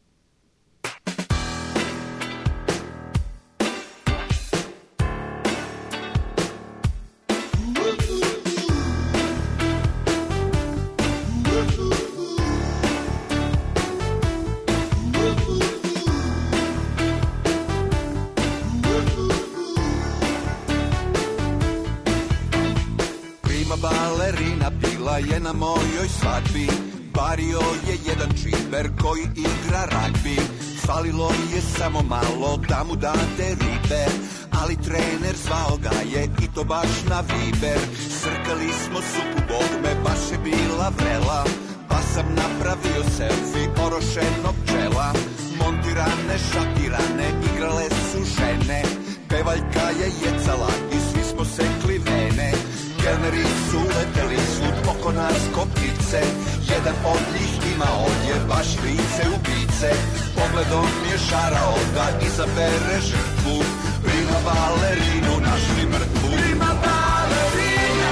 Je na mojoj svadbi, bario je jedan čiber koji igra ragbi. Falilo je samo malo da mu date ribe, ali trener zvao ga je i to baš na viber. Srkali smo supu, bog me baš je bila vrela, pa sam napravio selfie orošenog pčela. Montirane, šakirane, igrale su žene, pevaljka je jecala i svi smo se baš lice ubice, pogledom mi je šarao da izabere žrtvu. Prima balerinu našli mrtvu. Prima balerina.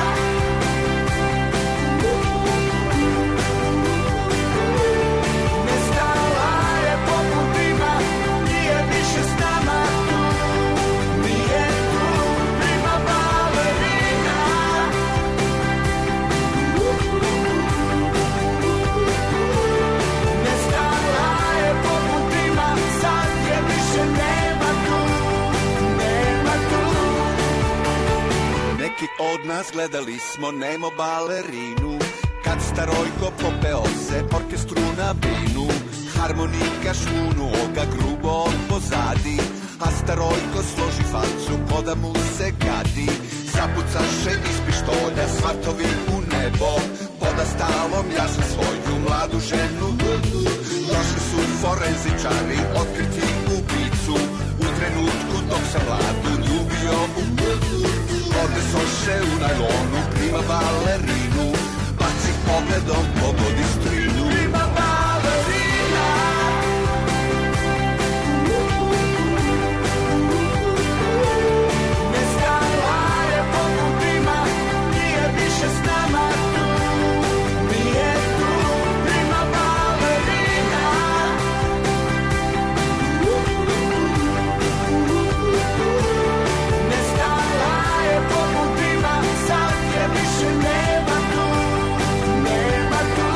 Nestala je poput dima, nije više s nama tu. Nije tu, prima balerina. Nestala je poput dima, sad je više nema tu. Nema tu. Neki od nas gledali smo Nemo balerinu, kad starojko popeo se orkestru na binu. Harmonika šmunu oga grubo pozadi, a starojko složi facu ko da mu se gadi. Zapucaše iz pištolja svrtovi u nebo, podastalom ja sam svoju mladu ženu. Došli su forenzičari otkriti ubicu, u trenutku dok sam mladu ljubio. Odnesoše u najlonu prima balerinu, baci pogledom pogodi strinu. Prima balerina. Nestala je poput dima, nije više s nama tu. Nije tu, prima balerina. Nestala je poput dima, sad je više nema tu. Nema tu.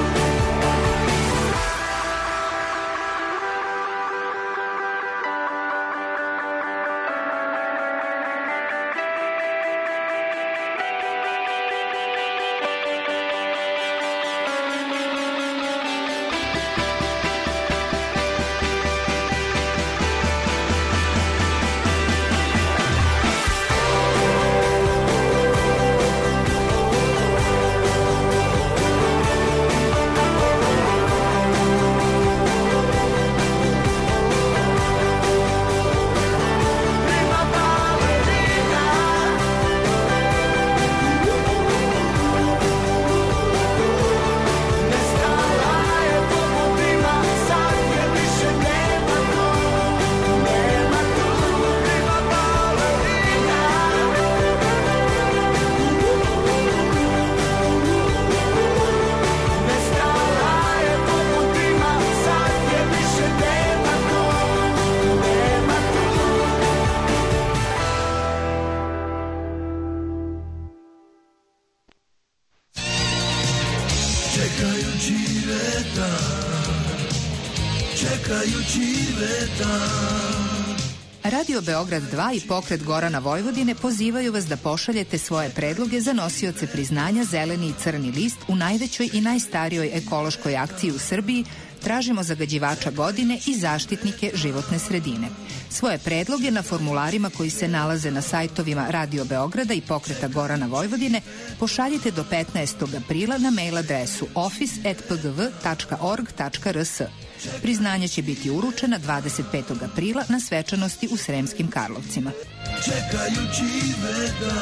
Radio Beograd 2 i pokret Gorana Vojvodine pozivaju vas da pošaljete svoje predloge za nosioce priznanja Zeleni i Crni list u najvećoj i najstarijoj ekološkoj akciji u Srbiji. Tražimo zagađivača godine i zaštitnike životne sredine. Svoje predloge na formularima koji se nalaze na sajtovima Radio Beograda i pokreta Gorana Vojvodine pošaljite do 15. aprila na mail adresu office@pgv.org.rs. Priznanja će biti uručena 25. aprila na svečanosti u Sremskim Karlovcima. Čekajući veda.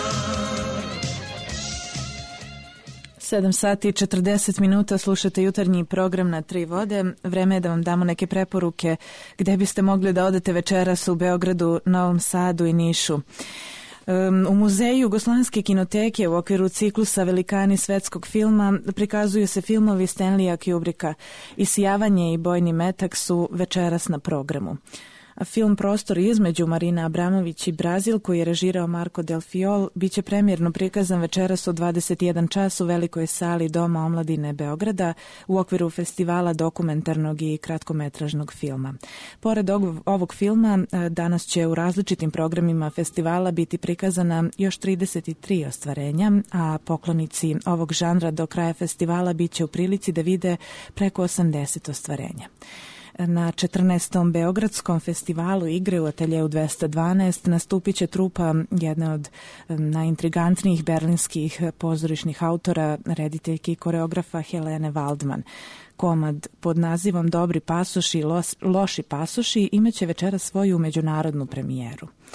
7 sati i 40 minuta slušate jutarnji program na Tri vode. Vreme je da vam damo neke preporuke gde biste mogli da odete večeras u Beogradu, Novom Sadu i Nišu. U muzeju Jugoslovenske kinoteke u okviru ciklusa Velikani svetskog filma prikazuju se filmovi Stanleya Kubricka. Isijavanje i Bojni metak su večeras na programu. Film Prostor između Marina Abramović i Brazil, koji je režirao Marko Del Fiol, biće premijerno prikazan večeras u 21 čas u velikoj sali Doma omladine Beograda u okviru festivala dokumentarnog i kratkometražnog filma. Pored ovog filma, danas će u različitim programima festivala biti prikazana još 33 ostvarenja, a poklonici ovog žanra do kraja festivala biće u prilici da vide preko 80 ostvarenja. Na 14. Beogradskom festivalu igre u ateljeu 212 nastupit će trupa jedne od najintrigantnijih berlinskih pozorišnih autora, rediteljki i koreografa Helene Waldman. Komad pod nazivom Dobri pasoši i loši pasoši imaće večera svoju međunarodnu premijeru.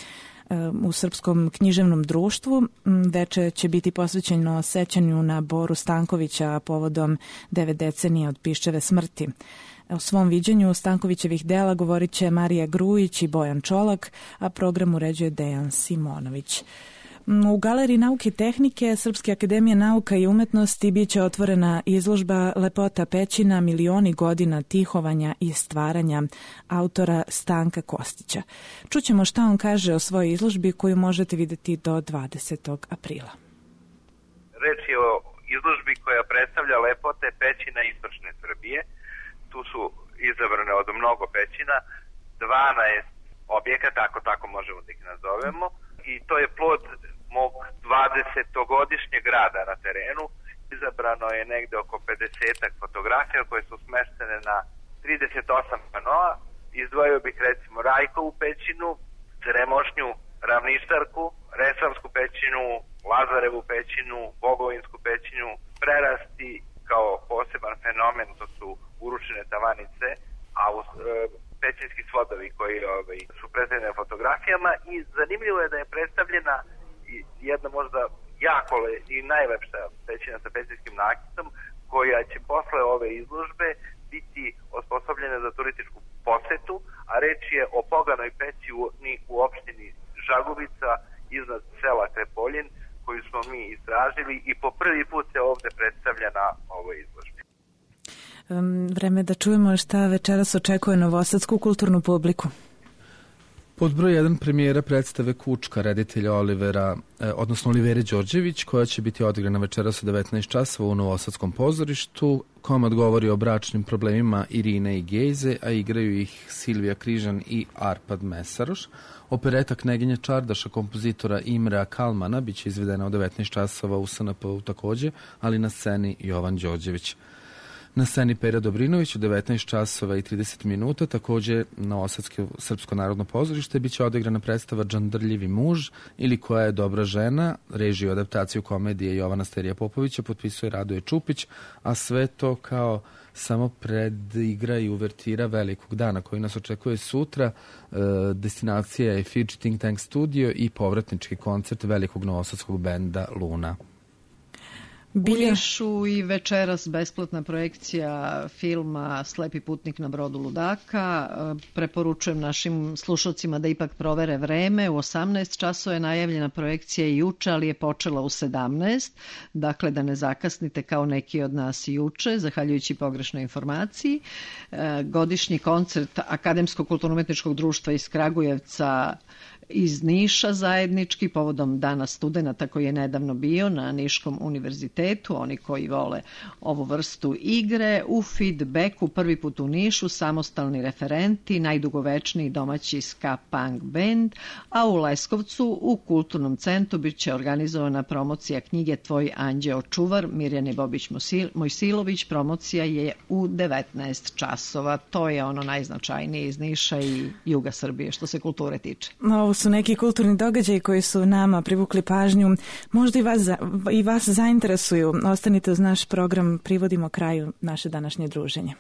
u Srpskom književnom društvu. Veče će biti posvećeno sećanju na Boru Stankovića povodom 9 decenija od Piščeve smrti. O svom viđenju Stankovićevih dela govorit će Marija Grujić i Bojan Čolak, a program uređuje Dejan Simonović. U Galeriji nauke i tehnike Srpske akademije nauka i umetnosti bit će otvorena izložba Lepota pećina, milioni godina tihovanja i stvaranja autora Stanka Kostića. Čućemo šta on kaže o svojoj izložbi koju možete vidjeti do 20. aprila. Reč je o izložbi koja predstavlja lepote pećina istočne Srbije. Tu su izabrane od mnogo pećina 12 objekata, ako tako možemo da ih nazovemo, i to je plod mog 20-godišnjeg rada na terenu. Izabrano je negde oko 50 fotografija koje su smeštene na 38 panoa. Izdvojio bih recimo Rajkovu pećinu, Sremošnju ravništarku, Resavsku pećinu, Lazarevu pećinu, Bogovinsku pećinu, Prerasti kao poseban fenomen, to su uručene tavanice, a pećinski svodovi koji su predstavljene fotografijama, i zanimljivo je da je predstavljena jedna možda jako i najlepša pećina sa pećinskim nakitom, koja će posle ove izložbe biti osposobljena za turističku posetu, a reč je o poganoj peći u opštini Žagubica iznad sela Krepoljin, koju smo mi istražili i po prvi put se ovde predstavlja na ovoj izložbi. Vreme da čujemo šta večeras očekuje novosadsku kulturnu publiku. Pod broj 1 premijera predstave Kučka reditelja Olivere Đorđević, koja će biti odigrana večeras u 19 časova u Novosadskom pozorištu. Komad govori o bračnim problemima Irine i Gejze, a igraju ih Silvija Križan i Arpad Mesaroš. Opereta Kneginja Čardaša kompozitora Imrea Kalmana biće izvedena u 19 časova u SNP-u takođe, ali na sceni Jovan Đorđević. Na sceni Pera Dobrinović u 19 časova i 30 minuta, takođe na Osadsko Srpsko narodno pozorište, biće odigrana predstava Džandrljivi muž ili Koja je dobra žena, režiju adaptaciju komedije Jovana Sterija Popovića potpisuje Radoje Čupić, a sve to kao samo predigra i uvertira velikog dana koji nas očekuje sutra. Destinacija je Fidži Think Tank Studio i povratnički koncert velikog novosadskog benda Luna. U Nišu i večeras besplatna projekcija filma Slepi putnik na brodu ludaka. Preporučujem našim slušalcima da ipak provere vreme. U 18 časova je najavljena projekcija i juče, ali je počela u 17. Dakle, da ne zakasnite kao neki od nas juče, zahvaljujući pogrešnoj informaciji. Godišnji koncert Akademskog kulturno-umetničkog društva iz Kragujevca iz Niša zajednički povodom Dana studenata koji je nedavno bio na Niškom univerzitetu. Oni koji vole ovu vrstu igre u feedbacku prvi put u Nišu samostalni referenti, najdugovečniji domaći ska punk band, a u Leskovcu u Kulturnom centru bit će organizovana promocija knjige Tvoj anđeo čuvar Mirjane Bobić Mojsilović. Promocija je u 19 časova. To je ono najznačajnije iz Niša i juga Srbije što se kulture tiče. Ovo su neki kulturni događaji koji su nama privukli pažnju. Možda i vas zainteresuju. Ostanite uz naš program, privodimo kraju naše današnje druženje.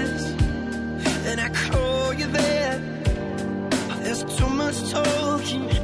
Talking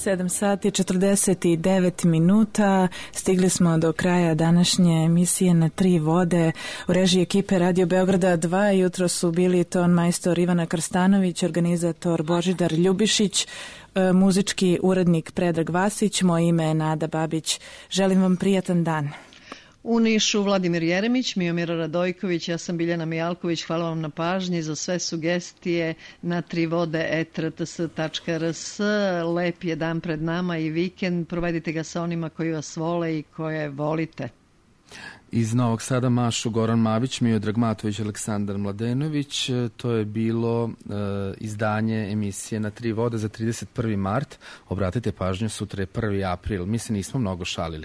7 sati 49 minuta. Stigli smo do kraja današnje emisije Na tri vode. U režiji ekipe Radio Beograda 2 jutro su bili ton majstor Ivana Krstanović, organizator Božidar Ljubišić, muzički urednik Predrag Vasić, moje ime je Nada Babić. Želim vam prijatan dan. U Nišu Vladimir Jeremić, Miomira Radojković, ja sam Biljana Mijalković. Hvala vam na pažnji. Za sve sugestije na trivode@rts.rs. Lep je dan pred nama i vikend. Provedite ga sa onima koji vas vole i koje volite. Iz Novog Sada mašu Goran Mavić, Miodrag Matović, Aleksandar Mladenović. To je bilo izdanje emisije Na tri vode za 31. mart. Obratite pažnju, sutra je 1. april. Mi se nismo mnogo šalili.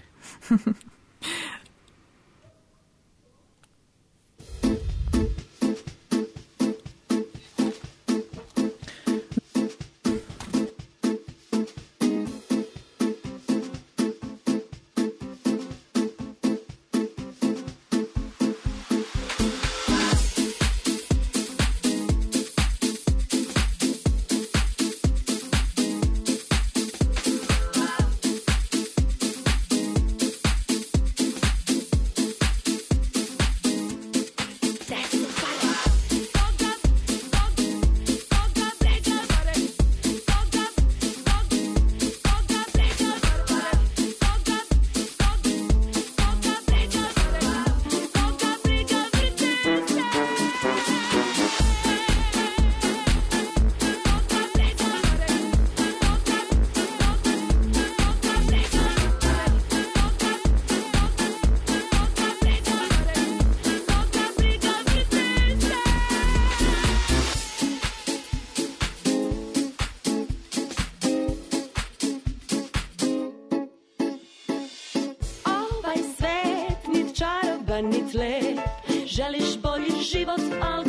Nit lep, želiš bolji život, ali